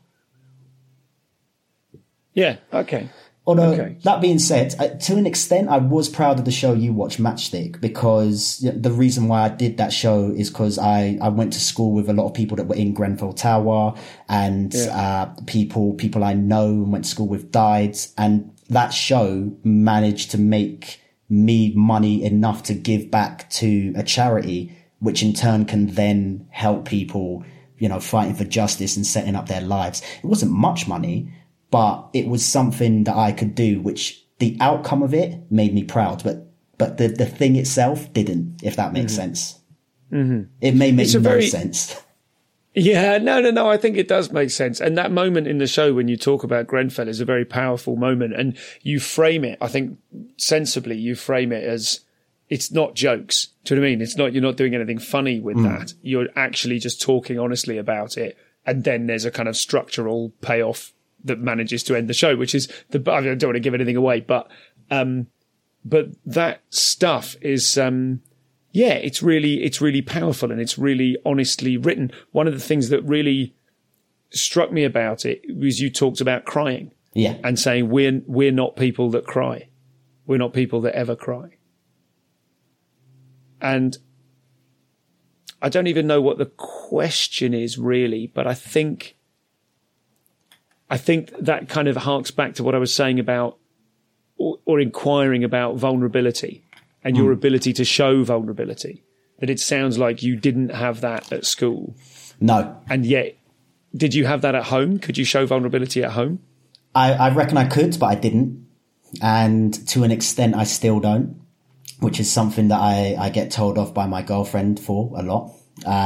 Yeah, okay. Although, that being said, to an extent, I was proud of the show you watched, Matchstick, because the reason why I did that show is because I went to school with a lot of people that were in Grenfell Tower, and people I know and went to school with died, and that show managed to make me money enough to give back to a charity, which in turn can then help people, you know, fighting for justice and setting up their lives. It wasn't much money, but it was something that I could do, which the outcome of it made me proud. But the thing itself didn't, if that makes sense. Mm-hmm. It may make no sense. Yeah, no. I think it does make sense. And that moment in the show when you talk about Grenfell is a very powerful moment. And you frame it, I think, sensibly, you frame it as it's not jokes. Do you know what I mean? It's not, you're not doing anything funny with that. You're actually just talking honestly about it. And then there's a kind of structural payoff that manages to end the show, which is I don't want to give anything away, but that stuff is, it's really powerful and it's really honestly written. One of the things that really struck me about it was you talked about crying, and saying we're not people that cry, we're not people that ever cry, and I don't even know what the question is really, but I think that kind of harks back to what I was saying about, or inquiring about vulnerability and your ability to show vulnerability. That it sounds like you didn't have that at school. No. And yet, did you have that at home? Could you show vulnerability at home? I reckon I could, but I didn't. And to an extent, I still don't, which is something that I get told off by my girlfriend for a lot.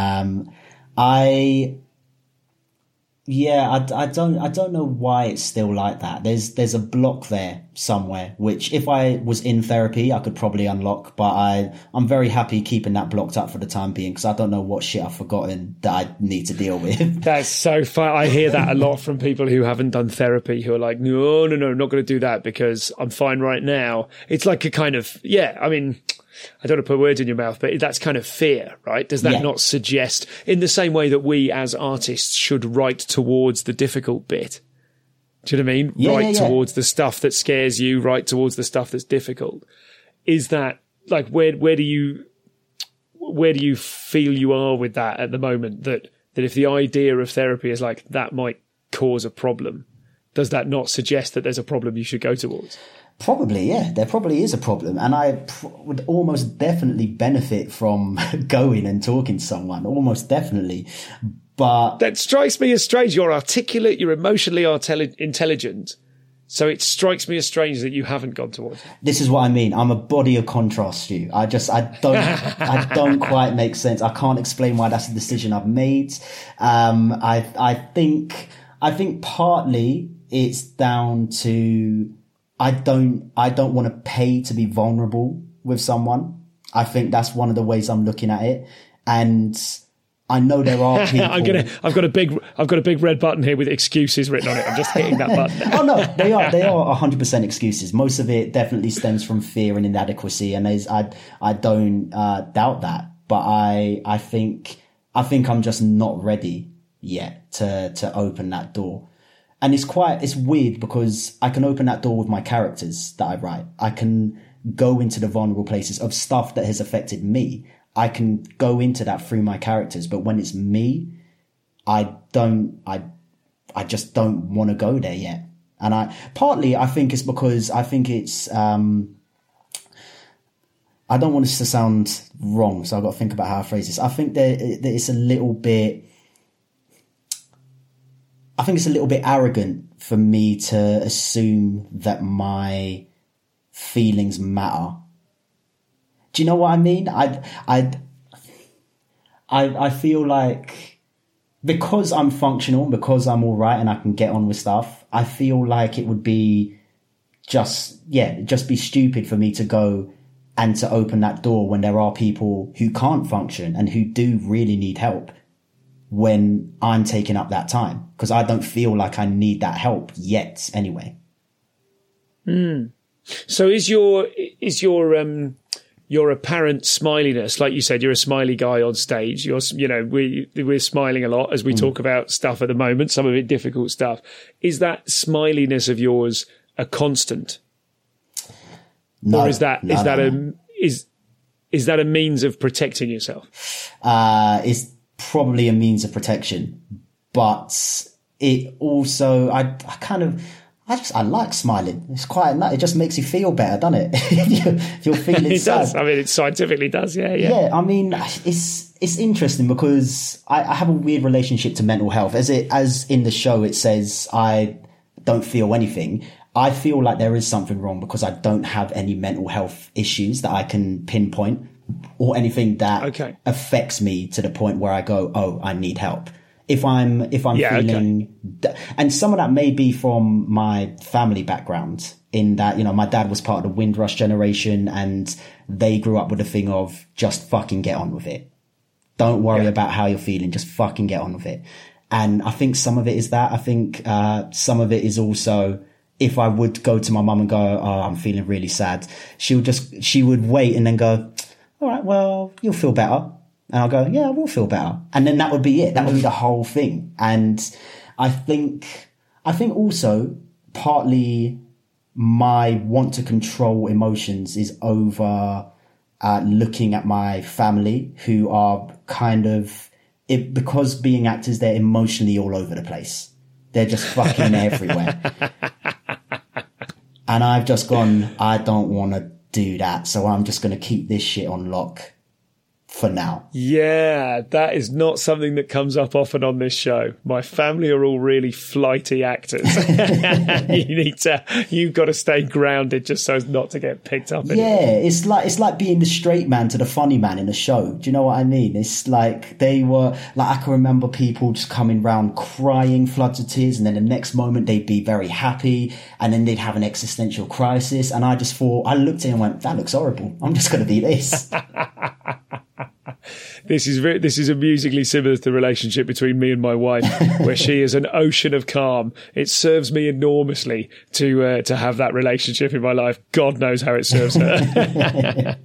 I don't know why it's still like that. There's a block there somewhere, which if I was in therapy, I could probably unlock, but I'm very happy keeping that blocked up for the time being, because I don't know what shit I've forgotten that I need to deal with. That's so fun. I hear that a lot from people who haven't done therapy, who are like, no, I'm not going to do that because I'm fine right now. It's like a kind of, I mean, I don't want to put words in your mouth, but that's kind of fear, right? Does that not suggest, in the same way that we as artists should write towards the difficult bit, Do you know what I mean? Yeah, towards the stuff that scares you, right towards the stuff that's difficult. Is that like where do you feel you are with that at the moment? That if the idea of therapy is like that might cause a problem, does that not suggest that there's a problem you should go towards? Probably, yeah. There probably is a problem. And I would almost definitely benefit from going and talking to someone. Almost definitely. But that strikes me as strange. You're articulate, you're emotionally intelligent. So it strikes me as strange that you haven't gone towards it. This is what I mean. I'm a body of contrast, Stu. I don't quite make sense. I can't explain why that's a decision I've made. I think partly it's down to I don't want to pay to be vulnerable with someone. I think that's one of the ways I'm looking at it. And I know there are people. I've got a big red button here with excuses written on it. I'm just hitting that button. Oh no, they are 100% excuses. Most of it definitely stems from fear and inadequacy, and I don't doubt that. But I think I'm just not ready yet to open that door. And it's weird because I can open that door with my characters that I write. I can go into the vulnerable places of stuff that has affected me. I can go into that through my characters, but when it's me, I just don't want to go there yet. And I think it's because I think it's, I don't want this to sound wrong, so I've got to think about how I phrase this. I think that it's a little bit arrogant for me to assume that my feelings matter. Do you know what I mean? I feel like because I'm functional, because I'm all right and I can get on with stuff, I feel like it would be just be stupid for me to go and to open that door when there are people who can't function and who do really need help when I'm taking up that time, because I don't feel like I need that help yet anyway. So is your apparent smiliness, like you said, you're a smiley guy on stage. We're smiling a lot as we talk about stuff at the moment, some of it difficult stuff. Is that smiliness of yours a constant? No, or is that a means of protecting yourself? It's probably a means of protection, but it also, I like smiling. It's quite nice. It just makes you feel better, doesn't it? If you're feeling it sad. does. I mean, it scientifically does. Yeah. Yeah. I mean, it's interesting because I have a weird relationship to mental health. As in the show, it says I don't feel anything. I feel like there is something wrong because I don't have any mental health issues that I can pinpoint or anything that affects me to the point where I go, oh, I need help. If I'm feeling, and some of that may be from my family background in that, my dad was part of the Windrush generation and they grew up with the thing of just fucking get on with it. Don't worry about how you're feeling. Just fucking get on with it. And I think some of it is that. I think, some of it is also, if I would go to my mum and go, oh, I'm feeling really sad, she would wait and then go, all right, well, you'll feel better. And I'll go, yeah, I will feel better. And then that would be it. That would be the whole thing. And I think also partly my want to control emotions is over looking at my family who are kind of, because being actors, they're emotionally all over the place. They're just fucking everywhere. And I've just gone, I don't want to do that. So I'm just going to keep this shit on lock for now. Yeah, that is not something that comes up often on this show. My family are all really flighty actors. You've got to stay grounded just so as not to get picked up. It's like being the straight man to the funny man in a show. Do you know what I mean? It's like they were like, I can remember people just coming round crying floods of tears, and then the next moment they'd be very happy, and then they'd have an existential crisis. And I just thought, I looked at it and went, that looks horrible. I'm just going to be this. This is amusingly similar to the relationship between me and my wife, where she is an ocean of calm. It serves me enormously to have that relationship in my life. God knows how it serves her.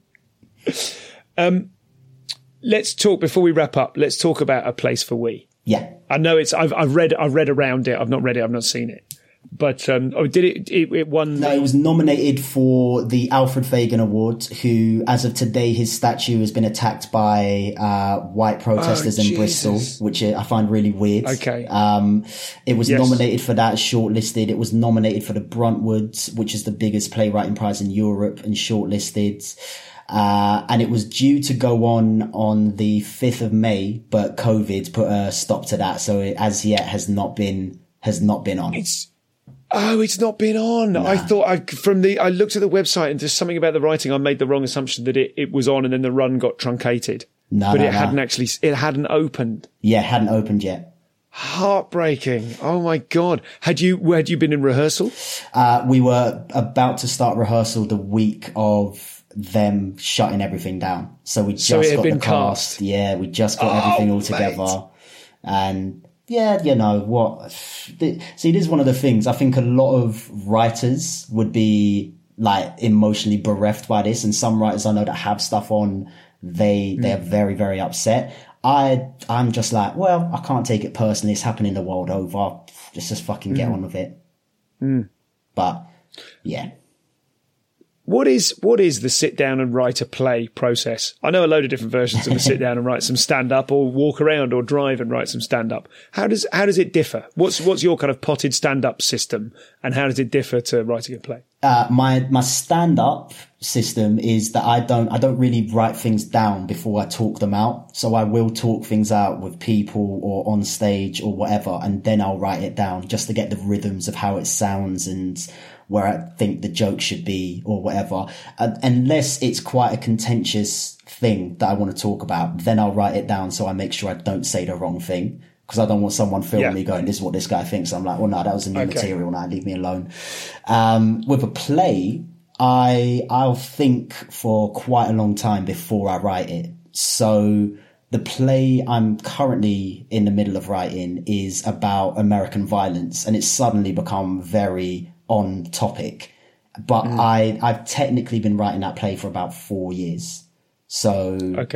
Let's talk before we wrap up. Let's talk about A Place for We. Yeah, I know I've read around it. I've not read it. I've not seen it. But did it won? No, it was nominated for the Alfred Fagan Award, who, as of today, his statue has been attacked by white protesters in Bristol, which I find really weird. Okay. It was nominated for that, shortlisted. It was nominated for the Bruntwoods, which is the biggest playwriting prize in Europe, and shortlisted. And it was due to go on the 5th of May, but COVID put a stop to that. So it, as yet, has not been on. It's not been on. Nah. I thought I looked at the website and there's something about the writing. I made the wrong assumption that it was on and then the run got truncated. It hadn't opened. Yeah, it hadn't opened yet. Heartbreaking. Oh my God. Had you been in rehearsal? We were about to start rehearsal the week of them shutting everything down. So we just got the cast. Yeah, we just got everything all together. Mate. And yeah, you know what? See, this is one of the things. I think a lot of writers would be like emotionally bereft by this, and some writers I know that have stuff on, they're very, very upset. I'm just like, well, I can't take it personally. It's happening the world over. Let's just fucking get on with it. But yeah. What is the sit down and write a play process? I know a load of different versions of the sit down and write some stand up, or walk around or drive and write some stand up. How does it differ? What's your kind of potted stand up system, and how does it differ to writing a play? My stand up system is that I don't really write things down before I talk them out. So I will talk things out with people or on stage or whatever, and then I'll write it down just to get the rhythms of how it sounds and where I think the joke should be or whatever. Unless it's quite a contentious thing that I want to talk about, then I'll write it down so I make sure I don't say the wrong thing, because I don't want someone filming me going, this is what this guy thinks. I'm like, well, no, that was a new material. Now leave me alone. With a play, I'll think for quite a long time before I write it. So the play I'm currently in the middle of writing is about American violence, and it's suddenly become very on topic. But I've technically been writing that play for about 4 years. So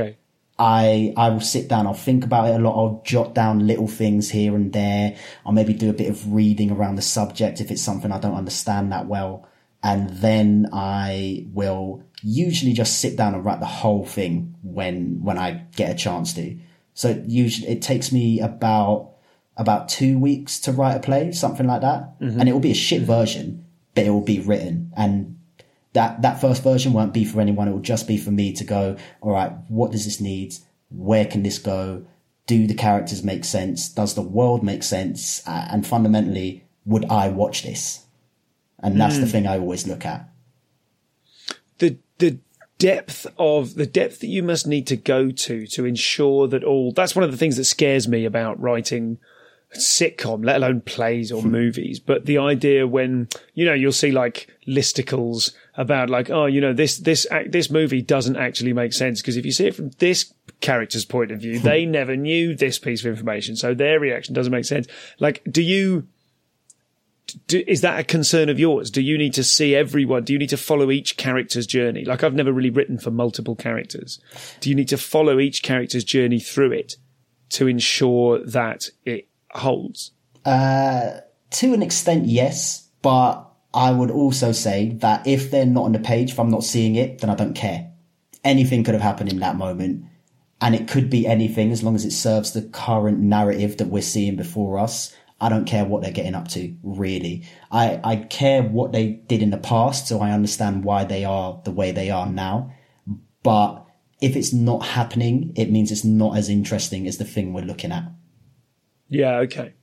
I will sit down, I'll think about it a lot, I'll jot down little things here and there. I'll maybe do a bit of reading around the subject if it's something I don't understand that well. And then I will usually just sit down and write the whole thing when I get a chance to. So it takes me about 2 weeks to write a play, something like that. And it will be a shit version, but it will be written. And that first version won't be for anyone. It will just be for me to go, all right, what does this need? Where can this go? Do the characters make sense? Does the world make sense? And fundamentally, would I watch this? And that's the thing I always look at. The depth that you must need to go to ensure that that's one of the things that scares me about writing sitcom, let alone plays or movies. But the idea when, you'll see like listicles about like, this movie doesn't actually make sense because if you see it from this character's point of view, they never knew this piece of information, so their reaction doesn't make sense. Like, is that a concern of yours? Do you need to see everyone? Do you need to follow each character's journey? Like, I've never really written for multiple characters. Do you need to follow each character's journey through it to ensure that it holds? To an extent, yes. But I would also say that if they're not on the page, if I'm not seeing it, then I don't care. Anything could have happened in that moment. And it could be anything as long as it serves the current narrative that we're seeing before us. I don't care what they're getting up to, really. I care what they did in the past, so I understand why they are the way they are now. But if it's not happening, it means it's not as interesting as the thing we're looking at. Yeah, okay.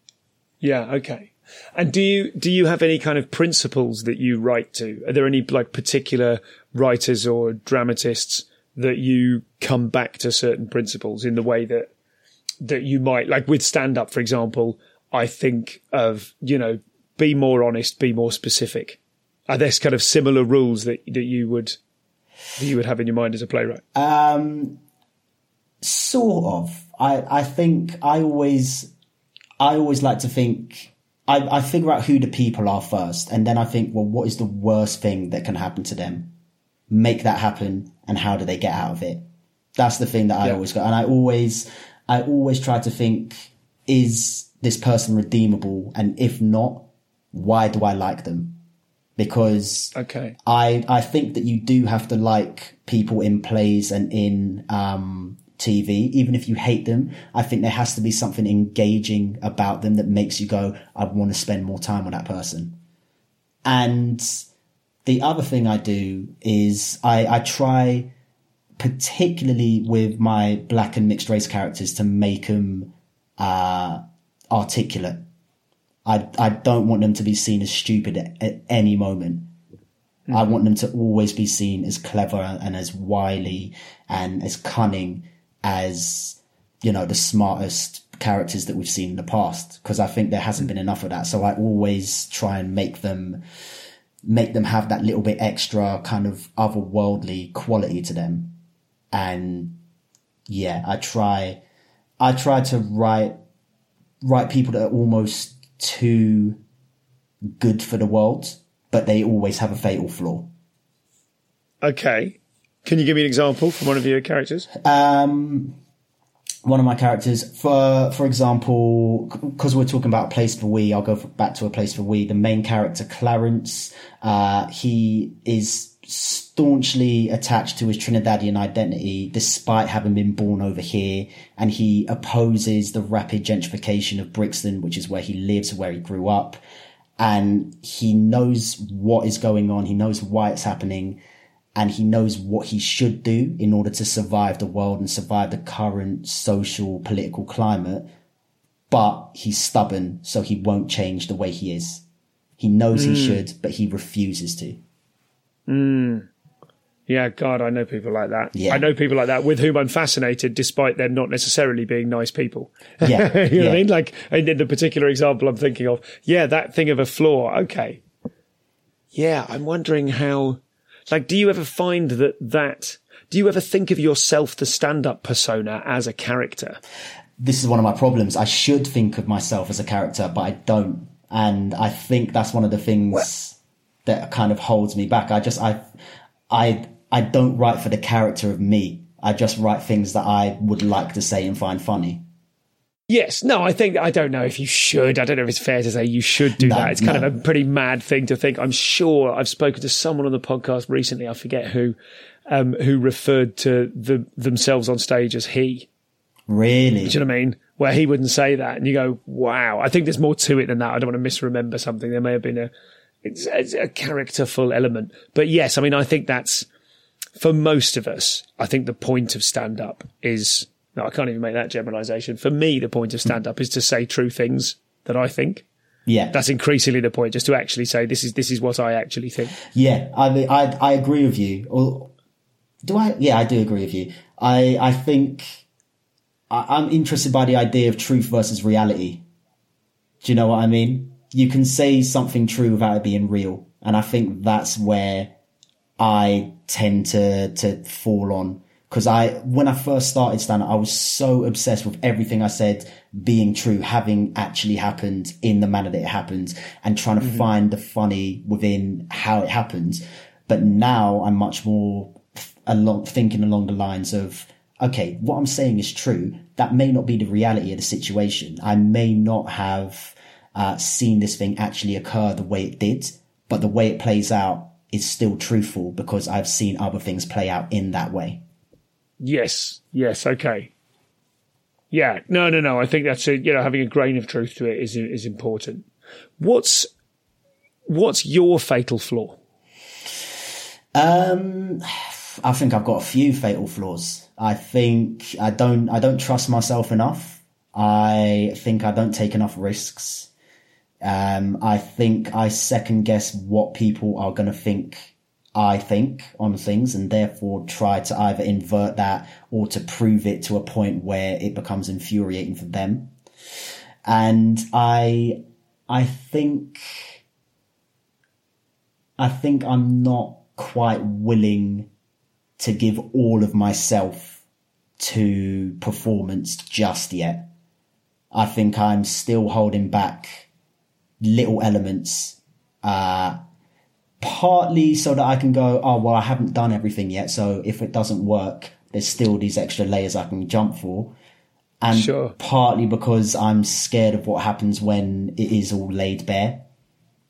And do you have any kind of principles that you write to? Are there any like particular writers or dramatists that you come back to certain principles in the way that you might, like with stand-up, for example, I think of, be more honest, be more specific. Are there kind of similar rules that you would have in your mind as a playwright? Sort of. I think I always like to think, I figure out who the people are first, and then I think, well, what is the worst thing that can happen to them? Make that happen, and how do they get out of it? That's the thing that I always go. And I always try to think, is this person redeemable? And if not, why do I like them? Because Okay. I think that you do have to like people in plays and in TV, even if you hate them. I think there has to be something engaging about them that makes you go, I want to spend more time with that person. And the other thing I do is I try, particularly with my black and mixed race characters, to make them articulate. I don't want them to be seen as stupid at any moment. I want them to always be seen as clever and as wily and as cunning as, you know, the smartest characters that we've seen in the past. Because I think there hasn't been enough of that. So I always try and make them have that little bit extra kind of otherworldly quality to them. And yeah, I try to write people that are almost too good for the world, but they always have a fatal flaw. Okay. Can you give me an example from one of your characters? One of my characters, for example, because we're talking about A Place for We, I'll go back to A Place for We. The main character, Clarence, he is staunchly attached to his Trinidadian identity despite having been born over here, and he opposes the rapid gentrification of Brixton, which is where he lives, where he grew up, and he knows what is going on, he knows why it's happening, and he knows what he should do in order to survive the world and survive the current social political climate, but he's stubborn, so he won't change the way he is. He knows he should, but he refuses to. Yeah, God, I know people like that. Yeah. I know people like that with whom I'm fascinated, despite them not necessarily being nice people. Yeah, you know what I yeah. mean? Like in the particular example I'm thinking of, yeah, that thing of a flaw. Okay. Yeah, I'm wondering how, like, do you ever find do you ever think of yourself, the stand-up persona, as a character? This is one of my problems. I should think of myself as a character, but I don't. And I think that's one of the things that kind of holds me back. I don't write for the character of me. I just write things that I would like to say and find funny. Yes. No, I don't know if you should. I don't know if it's fair to say you should do that. It's kind of a pretty mad thing to think. I'm sure I've spoken to someone on the podcast recently, I forget who referred to themselves on stage as he. Really? Do you know what I mean? Where he wouldn't say that. And you go, wow. I think there's more to it than that. I don't want to misremember something. There may have been it's a characterful element. But yes, I mean, I think that's, for most of us, I think the point of stand-up is, no, I can't even make that generalization. For me, the point of stand-up is to say true things that I think. Yeah. That's increasingly the point, just to actually say, this is what I actually think. Yeah, I agree with you. Or do I? Yeah, I do agree with you. I think I'm interested by the idea of truth versus reality. Do you know what I mean? You can say something true without it being real. And I think that's where I tend to fall on. Because when I first started stand-up, I was so obsessed with everything I said being true, having actually happened in the manner that it happened, and trying to find the funny within how it happened. But now I'm much more thinking along the lines of, okay, what I'm saying is true. That may not be the reality of the situation. I may not have seen this thing actually occur the way it did, but the way it plays out is still truthful because I've seen other things play out in that way. Yes, okay. Yeah, no. I think that's having a grain of truth to it is important. What's your fatal flaw? I think I've got a few fatal flaws. I think I don't trust myself enough. I think I don't take enough risks. I think I second guess what people are going to think I think on things, and therefore try to either invert that or to prove it to a point where it becomes infuriating for them. And I think I'm not quite willing to give all of myself to performance just yet. I think I'm still holding back little elements, partly so that I can go, oh, well, I haven't done everything yet. So if it doesn't work, there's still these extra layers I can jump for. And sure. Partly because I'm scared of what happens when it is all laid bare.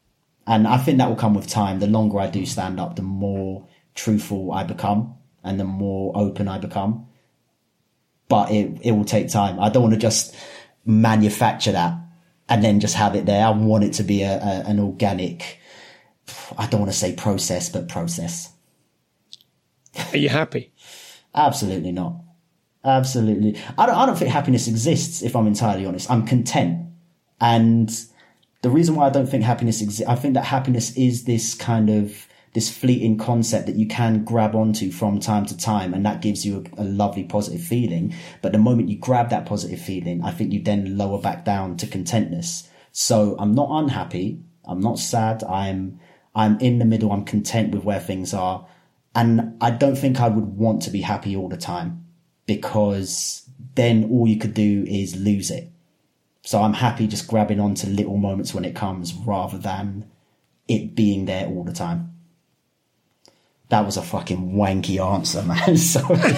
And I think that will come with time. The longer I do stand up, the more truthful I become and the more open I become. But it will take time. I don't want to just manufacture that and then just have it there. I want it to be an organic, I don't want to say process, but process. Are you happy? Absolutely not. Absolutely. I don't think happiness exists, if I'm entirely honest. I'm content. And the reason why I don't think happiness exists, I think that happiness is this kind of, this fleeting concept that you can grab onto from time to time, and that gives you a lovely positive feeling. But the moment you grab that positive feeling, I think you then lower back down to contentness. So I'm not unhappy. I'm not sad. I'm in the middle. I'm content with where things are. And I don't think I would want to be happy all the time, because then all you could do is lose it. So I'm happy just grabbing onto little moments when it comes rather than it being there all the time. That was a fucking wanky answer, man. Sorry.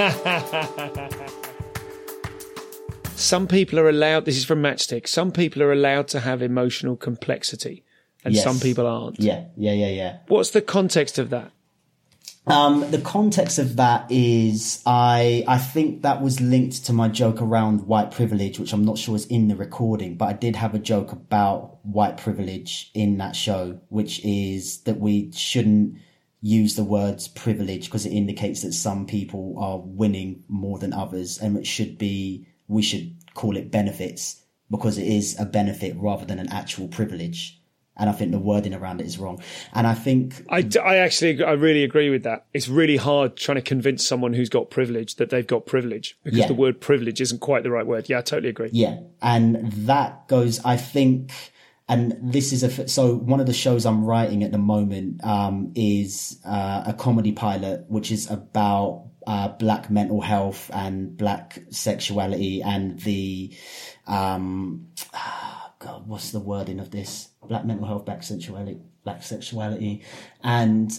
Some people are allowed, this is from Matchstick, some people are allowed to have emotional complexity and Yes. some people aren't. Yeah. What's the context of that? The context of that is I think that was linked to my joke around white privilege, which I'm not sure is in the recording, but I did have a joke about white privilege in that show, which is that we shouldn't use the words privilege because it indicates that some people are winning more than others, and we should call it benefits because it is a benefit rather than an actual privilege. And I think the wording around it is wrong. And I think I really agree with that. It's really hard trying to convince someone who's got privilege that they've got privilege, because the word privilege isn't quite the right word. Yeah, I totally agree. Yeah. And that goes, I think, and this is so one of the shows I'm writing at the moment, is, a comedy pilot, which is about, black mental health and black sexuality and the, God, what's the wording of this? Black mental health, black sexuality, and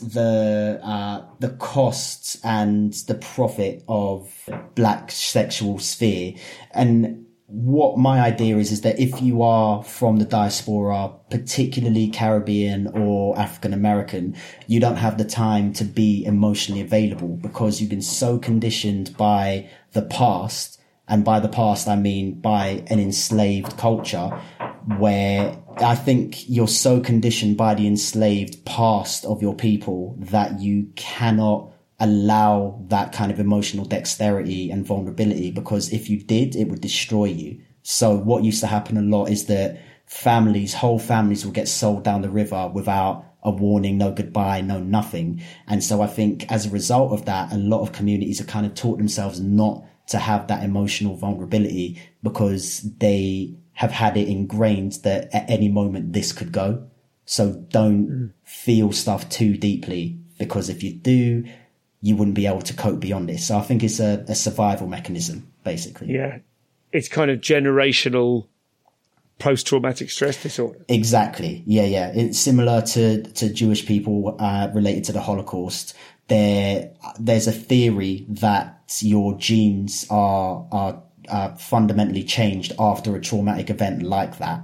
the costs and the profit of black sexual sphere. And what my idea is that if you are from the diaspora, particularly Caribbean or African American, you don't have the time to be emotionally available because you've been so conditioned by the past. And by the past, I mean by an enslaved culture, where I think you're so conditioned by the enslaved past of your people that you cannot allow that kind of emotional dexterity and vulnerability, because if you did, it would destroy you. So what used to happen a lot is that whole families will get sold down the river without a warning, no goodbye, no nothing. And so I think as a result of that, a lot of communities have kind of taught themselves not to have that emotional vulnerability because they have had it ingrained that at any moment this could go. So don't feel stuff too deeply, because if you do, you wouldn't be able to cope beyond this. So I think it's a survival mechanism, basically. Yeah. It's kind of generational post-traumatic stress disorder. Exactly. Yeah. It's similar to Jewish people related to the Holocaust. There's a theory that your genes are fundamentally changed after a traumatic event like that.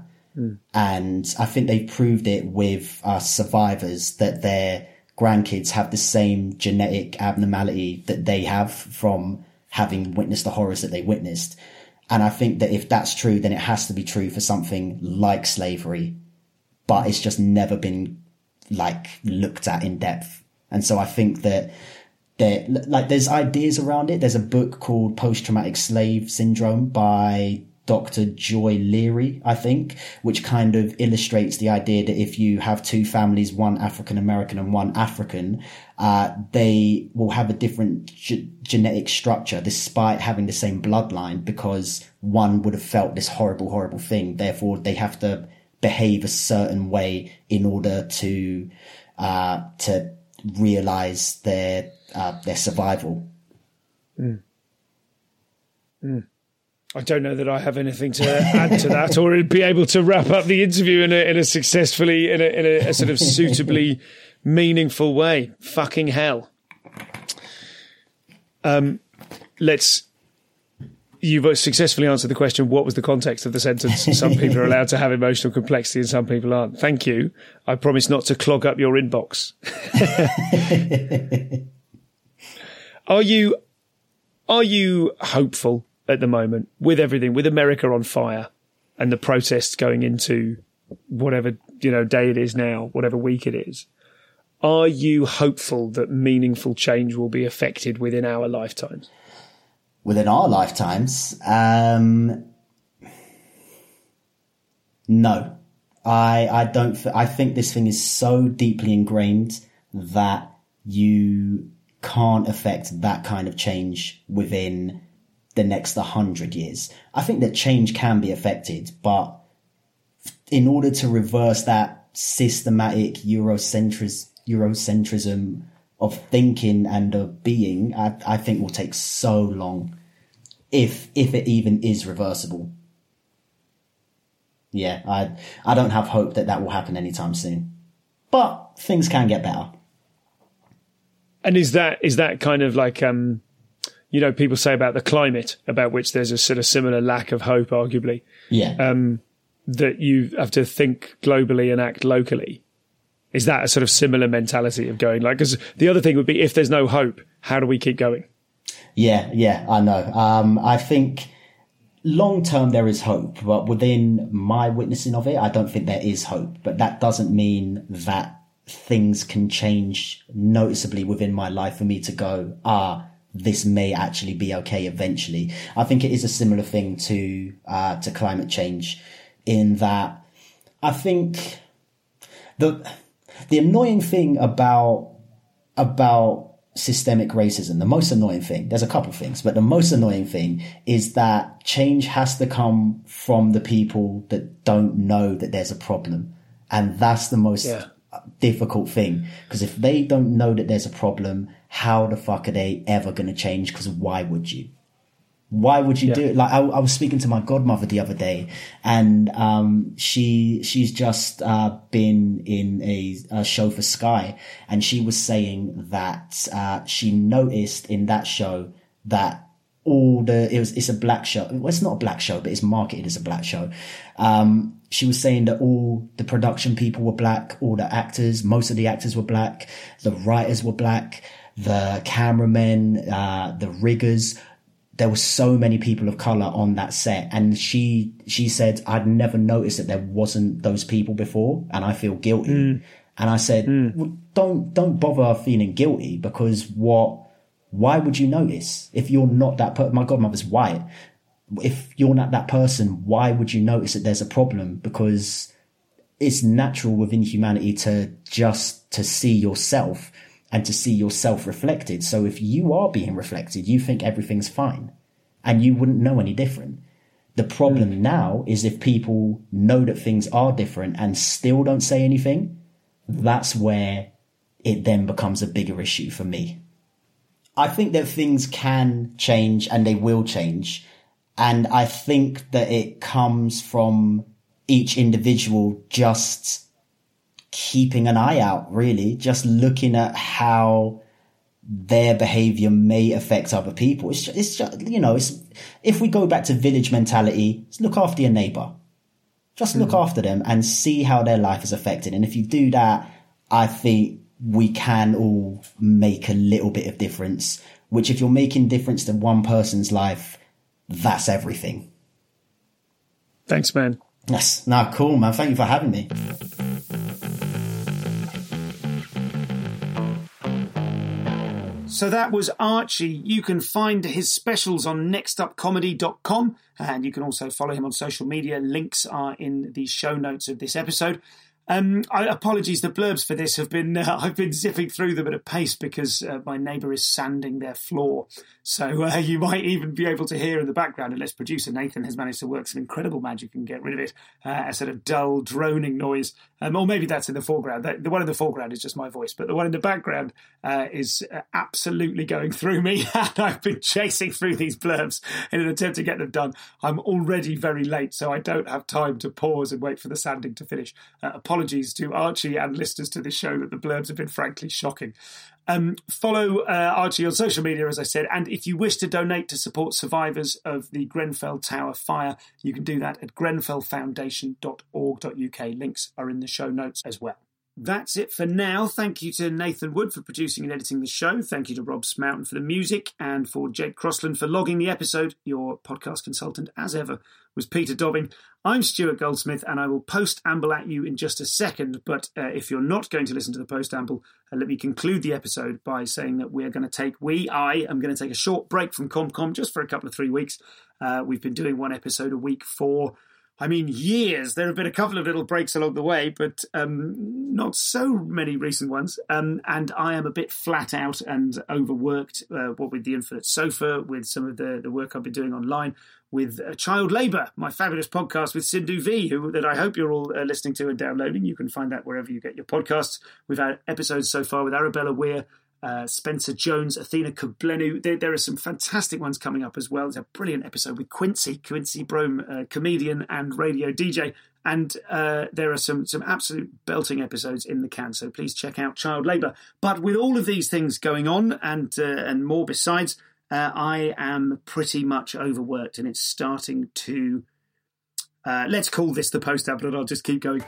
And I think they've proved it with survivors that their grandkids have the same genetic abnormality that they have from having witnessed the horrors that they witnessed. And I think that if that's true, then it has to be true for something like slavery, but it's just never been looked at in depth. And so I think that there's ideas around it. There's a book called Post-Traumatic Slave Syndrome by Dr. Joy Leary, I think, which kind of illustrates the idea that if you have two families, one African American and one African, they will have a different genetic structure despite having the same bloodline, because one would have felt this horrible, horrible thing. Therefore, they have to behave a certain way in order to realize their survival. I don't know that I have anything to add to that, or be able to wrap up the interview in a successfully, in a sort of suitably meaningful way. Fucking hell. Let's You've successfully answered the question, what was the context of the sentence? Some people are allowed to have emotional complexity and some people aren't. Thank you. I promise not to clog up your inbox. Are you hopeful at the moment with everything, with America on fire and the protests going into whatever, day it is now, whatever week it is? Are you hopeful that meaningful change will be effected within our lifetimes? Within our lifetimes? No. I don't. I think this thing is so deeply ingrained that you can't affect that kind of change within the next 100 years. I think that change can be affected, but in order to reverse that systematic Eurocentrism of thinking and of being, I think will take so long, if it even is reversible. Yeah, I don't have hope that will happen anytime soon, but things can get better. And is that kind of like, people say about the climate, about which there's a sort of similar lack of hope, arguably. Yeah. That you have to think globally and act locally. Is that a sort of similar mentality of going like, because the other thing would be, if there's no hope, how do we keep going? Yeah, I know. I think long term there is hope, but within my witnessing of it, I don't think there is hope. But that doesn't mean that things can change noticeably within my life for me to go, this may actually be okay eventually. I think it is a similar thing to climate change, in that I think the annoying thing about systemic racism, the most annoying thing, there's a couple of things, but the most annoying thing is that change has to come from the people that don't know that there's a problem. And that's the most difficult thing, because if they don't know that there's a problem, how the fuck are they ever going to change? Because why would you? Why would you do it? Like I was speaking to my godmother the other day, and she's just been in a show for Sky, and she was saying that she noticed in that show that it's a black show. Well, it's not a black show, but it's marketed as a black show. She was saying that all the production people were black, all the actors, most of the actors were black, the writers were black, the cameramen, the riggers. There were so many people of color on that set. And she said, I'd never noticed that there wasn't those people before, and I feel guilty. And I said, well, don't bother feeling guilty, because why would you notice if you're not that person? My godmother's white. If you're not that person, why would you notice that there's a problem? Because it's natural within humanity to see yourself and to see yourself reflected. So if you are being reflected, you think everything's fine and you wouldn't know any different. The problem now is if people know that things are different and still don't say anything, that's where it then becomes a bigger issue for me. I think that things can change and they will change. And I think that it comes from each individual just keeping an eye out, really, just looking at how their behavior may affect other people. It's just, if we go back to village mentality, look after your neighbor. Just look after them and see how their life is affected. And if you do that, I think we can all make a little bit of difference, which if you're making difference to one person's life, that's everything. Thanks, man. Yes. No, cool, man. Thank you for having me. So that was Archie. You can find his specials on nextupcomedy.com, and you can also follow him on social media. Links are in the show notes of this episode. Apologies, the blurbs for this have been, I've been zipping through them at a pace because my neighbour is sanding their floor. So you might even be able to hear in the background, unless producer Nathan has managed to work some incredible magic and get rid of it, a sort of dull droning noise. Or maybe that's in the foreground. The one in the foreground is just my voice, but the one in the background is absolutely going through me. And I've been chasing through these blurbs in an attempt to get them done. I'm already very late, so I don't have time to pause and wait for the sanding to finish. Apologies apologies to Archie and listeners to this show that the blurbs have been frankly shocking. Follow Archie on social media, as I said, and if you wish to donate to support survivors of the Grenfell Tower fire, you can do that at grenfellfoundation.org.uk. Links are in the show notes as well. That's it for now. Thank you to Nathan Wood for producing and editing the show. Thank you to Rob Smoughton for the music and for Jake Crossland for logging the episode. Your podcast consultant, as ever, was Peter Dobbin. I'm Stuart Goldsmith, and I will post-amble at you in just a second. But if you're not going to listen to the post-amble, let me conclude the episode by saying that I am going to take a short break from ComCom just for a couple of 3 weeks. We've been doing one episode a week for years. There have been a couple of little breaks along the way, but not so many recent ones. And I am a bit flat out and overworked, what with the Infinite Sofa, with some of the work I've been doing online, with Child Labour, my fabulous podcast with Sindhu V, that I hope you're all listening to and downloading. You can find that wherever you get your podcasts. We've had episodes so far with Arabella Weir, Spencer Jones, Athena Kublenu. There are some fantastic ones coming up as well. There's a brilliant episode with Quincy Brome, comedian and radio DJ. And there are some absolute belting episodes in the can, so please check out Child Labour. But with all of these things going on and more besides, I am pretty much overworked, and it's starting to... let's call this the post-amble, and I'll just keep going.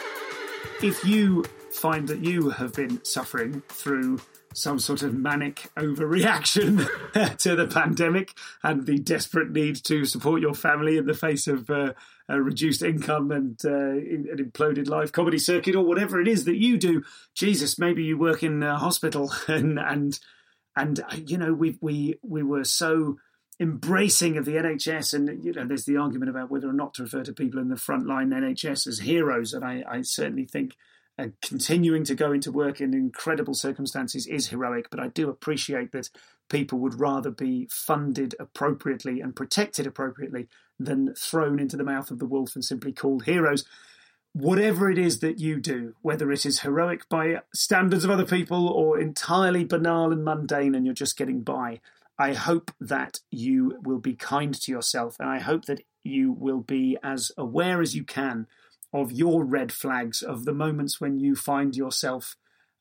If you find that you have been suffering through some sort of manic overreaction to the pandemic and the desperate need to support your family in the face of a reduced income and an imploded live comedy circuit, or whatever it is that you do, Jesus, maybe you work in a hospital and you know, we were so embracing of the NHS, and you know, there's the argument about whether or not to refer to people in the frontline NHS as heroes, and I certainly think continuing to go into work in incredible circumstances is heroic, but I do appreciate that people would rather be funded appropriately and protected appropriately than thrown into the mouth of the wolf and simply called heroes. Whatever it is that you do, whether it is heroic by standards of other people or entirely banal and mundane and you're just getting by, I hope that you will be kind to yourself, and I hope that you will be as aware as you can of your red flags, of the moments when you find yourself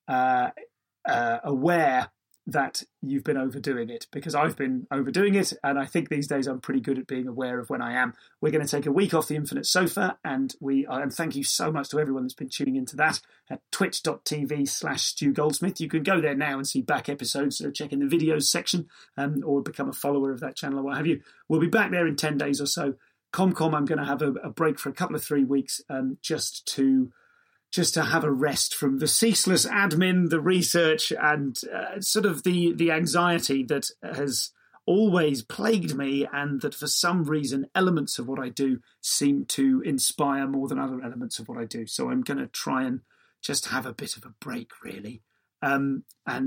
aware that you've been overdoing it, because I've been overdoing it, and I think these days I'm pretty good at being aware of when I am. We're going to take a week off the Infinite Sofa, and thank you so much to everyone that's been tuning into that at twitch.tv/Stu Goldsmith. You can go there now and see back episodes, so check in the videos section, or become a follower of that channel or what have you. We'll be back there in 10 days or so. ComCom, I'm going to have a break for a couple of 3 weeks, just to have a rest from the ceaseless admin, the research, and sort of the anxiety that has always plagued me, and that for some reason elements of what I do seem to inspire more than other elements of what I do. So I'm going to try and just have a bit of a break, really, and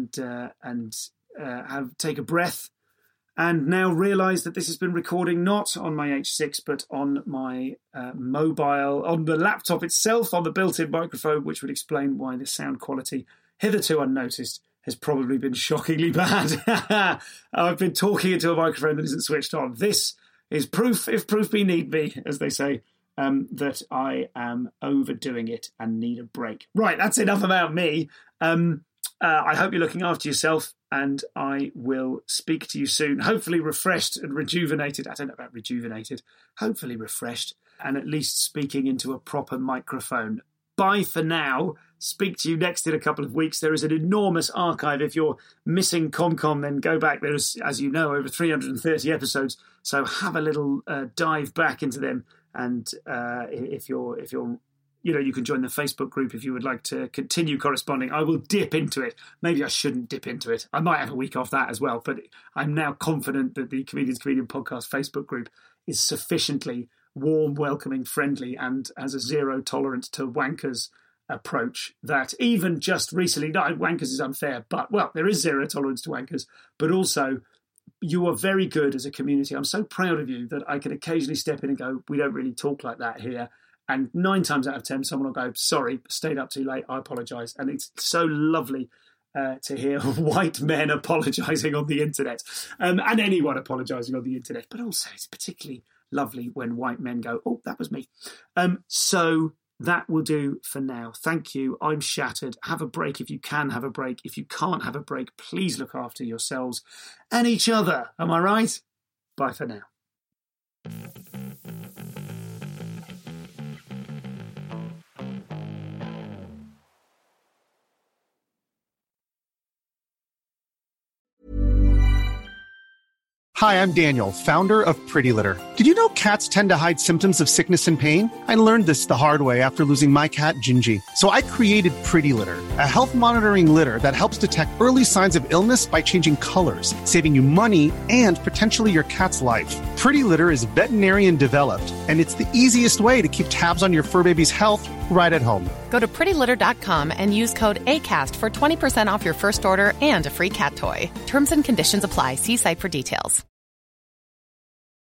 take a breath. And now realise that this has been recording not on my H6, but on my mobile, on the laptop itself, on the built-in microphone, which would explain why the sound quality, hitherto unnoticed, has probably been shockingly bad. I've been talking into a microphone that isn't switched on. This is proof, if proof be need be, as they say, that I am overdoing it and need a break. Right, that's enough about me. I hope you're looking after yourself, and I will speak to you soon. Hopefully refreshed and rejuvenated. I don't know about rejuvenated. Hopefully refreshed, and at least speaking into a proper microphone. Bye for now. Speak to you next in a couple of weeks. There is an enormous archive. If you're missing ComCom, then go back. There's, as you know, over 330 episodes. So have a little dive back into them. And if you're you can join the Facebook group if you would like to continue corresponding. I will dip into it. Maybe I shouldn't dip into it. I might have a week off that as well, but I'm now confident that the Comedians Comedian Podcast Facebook group is sufficiently warm, welcoming, friendly, and has a zero tolerance to wankers approach that even just recently, no, wankers is unfair, but, well, there is zero tolerance to wankers, but also you are very good as a community. I'm so proud of you that I can occasionally step in and go, we don't really talk like that here. And 9 times out of 10, someone will go, sorry, stayed up too late, I apologise. And it's so lovely to hear white men apologising on the internet, and anyone apologising on the internet. But also it's particularly lovely when white men go, oh, that was me. So That will do for now. Thank you. I'm shattered. Have a break if you can have a break. If you can't have a break, please look after yourselves and each other. Am I right? Bye for now. Hi, I'm Daniel, founder of Pretty Litter. Did you know cats tend to hide symptoms of sickness and pain? I learned this the hard way after losing my cat, Gingy. So I created Pretty Litter, a health monitoring litter that helps detect early signs of illness by changing colors, saving you money and potentially your cat's life. Pretty Litter is veterinarian developed, and it's the easiest way to keep tabs on your fur baby's health right at home. Go to prettylitter.com and use code ACAST for 20% off your first order and a free cat toy. Terms and conditions apply. See site for details.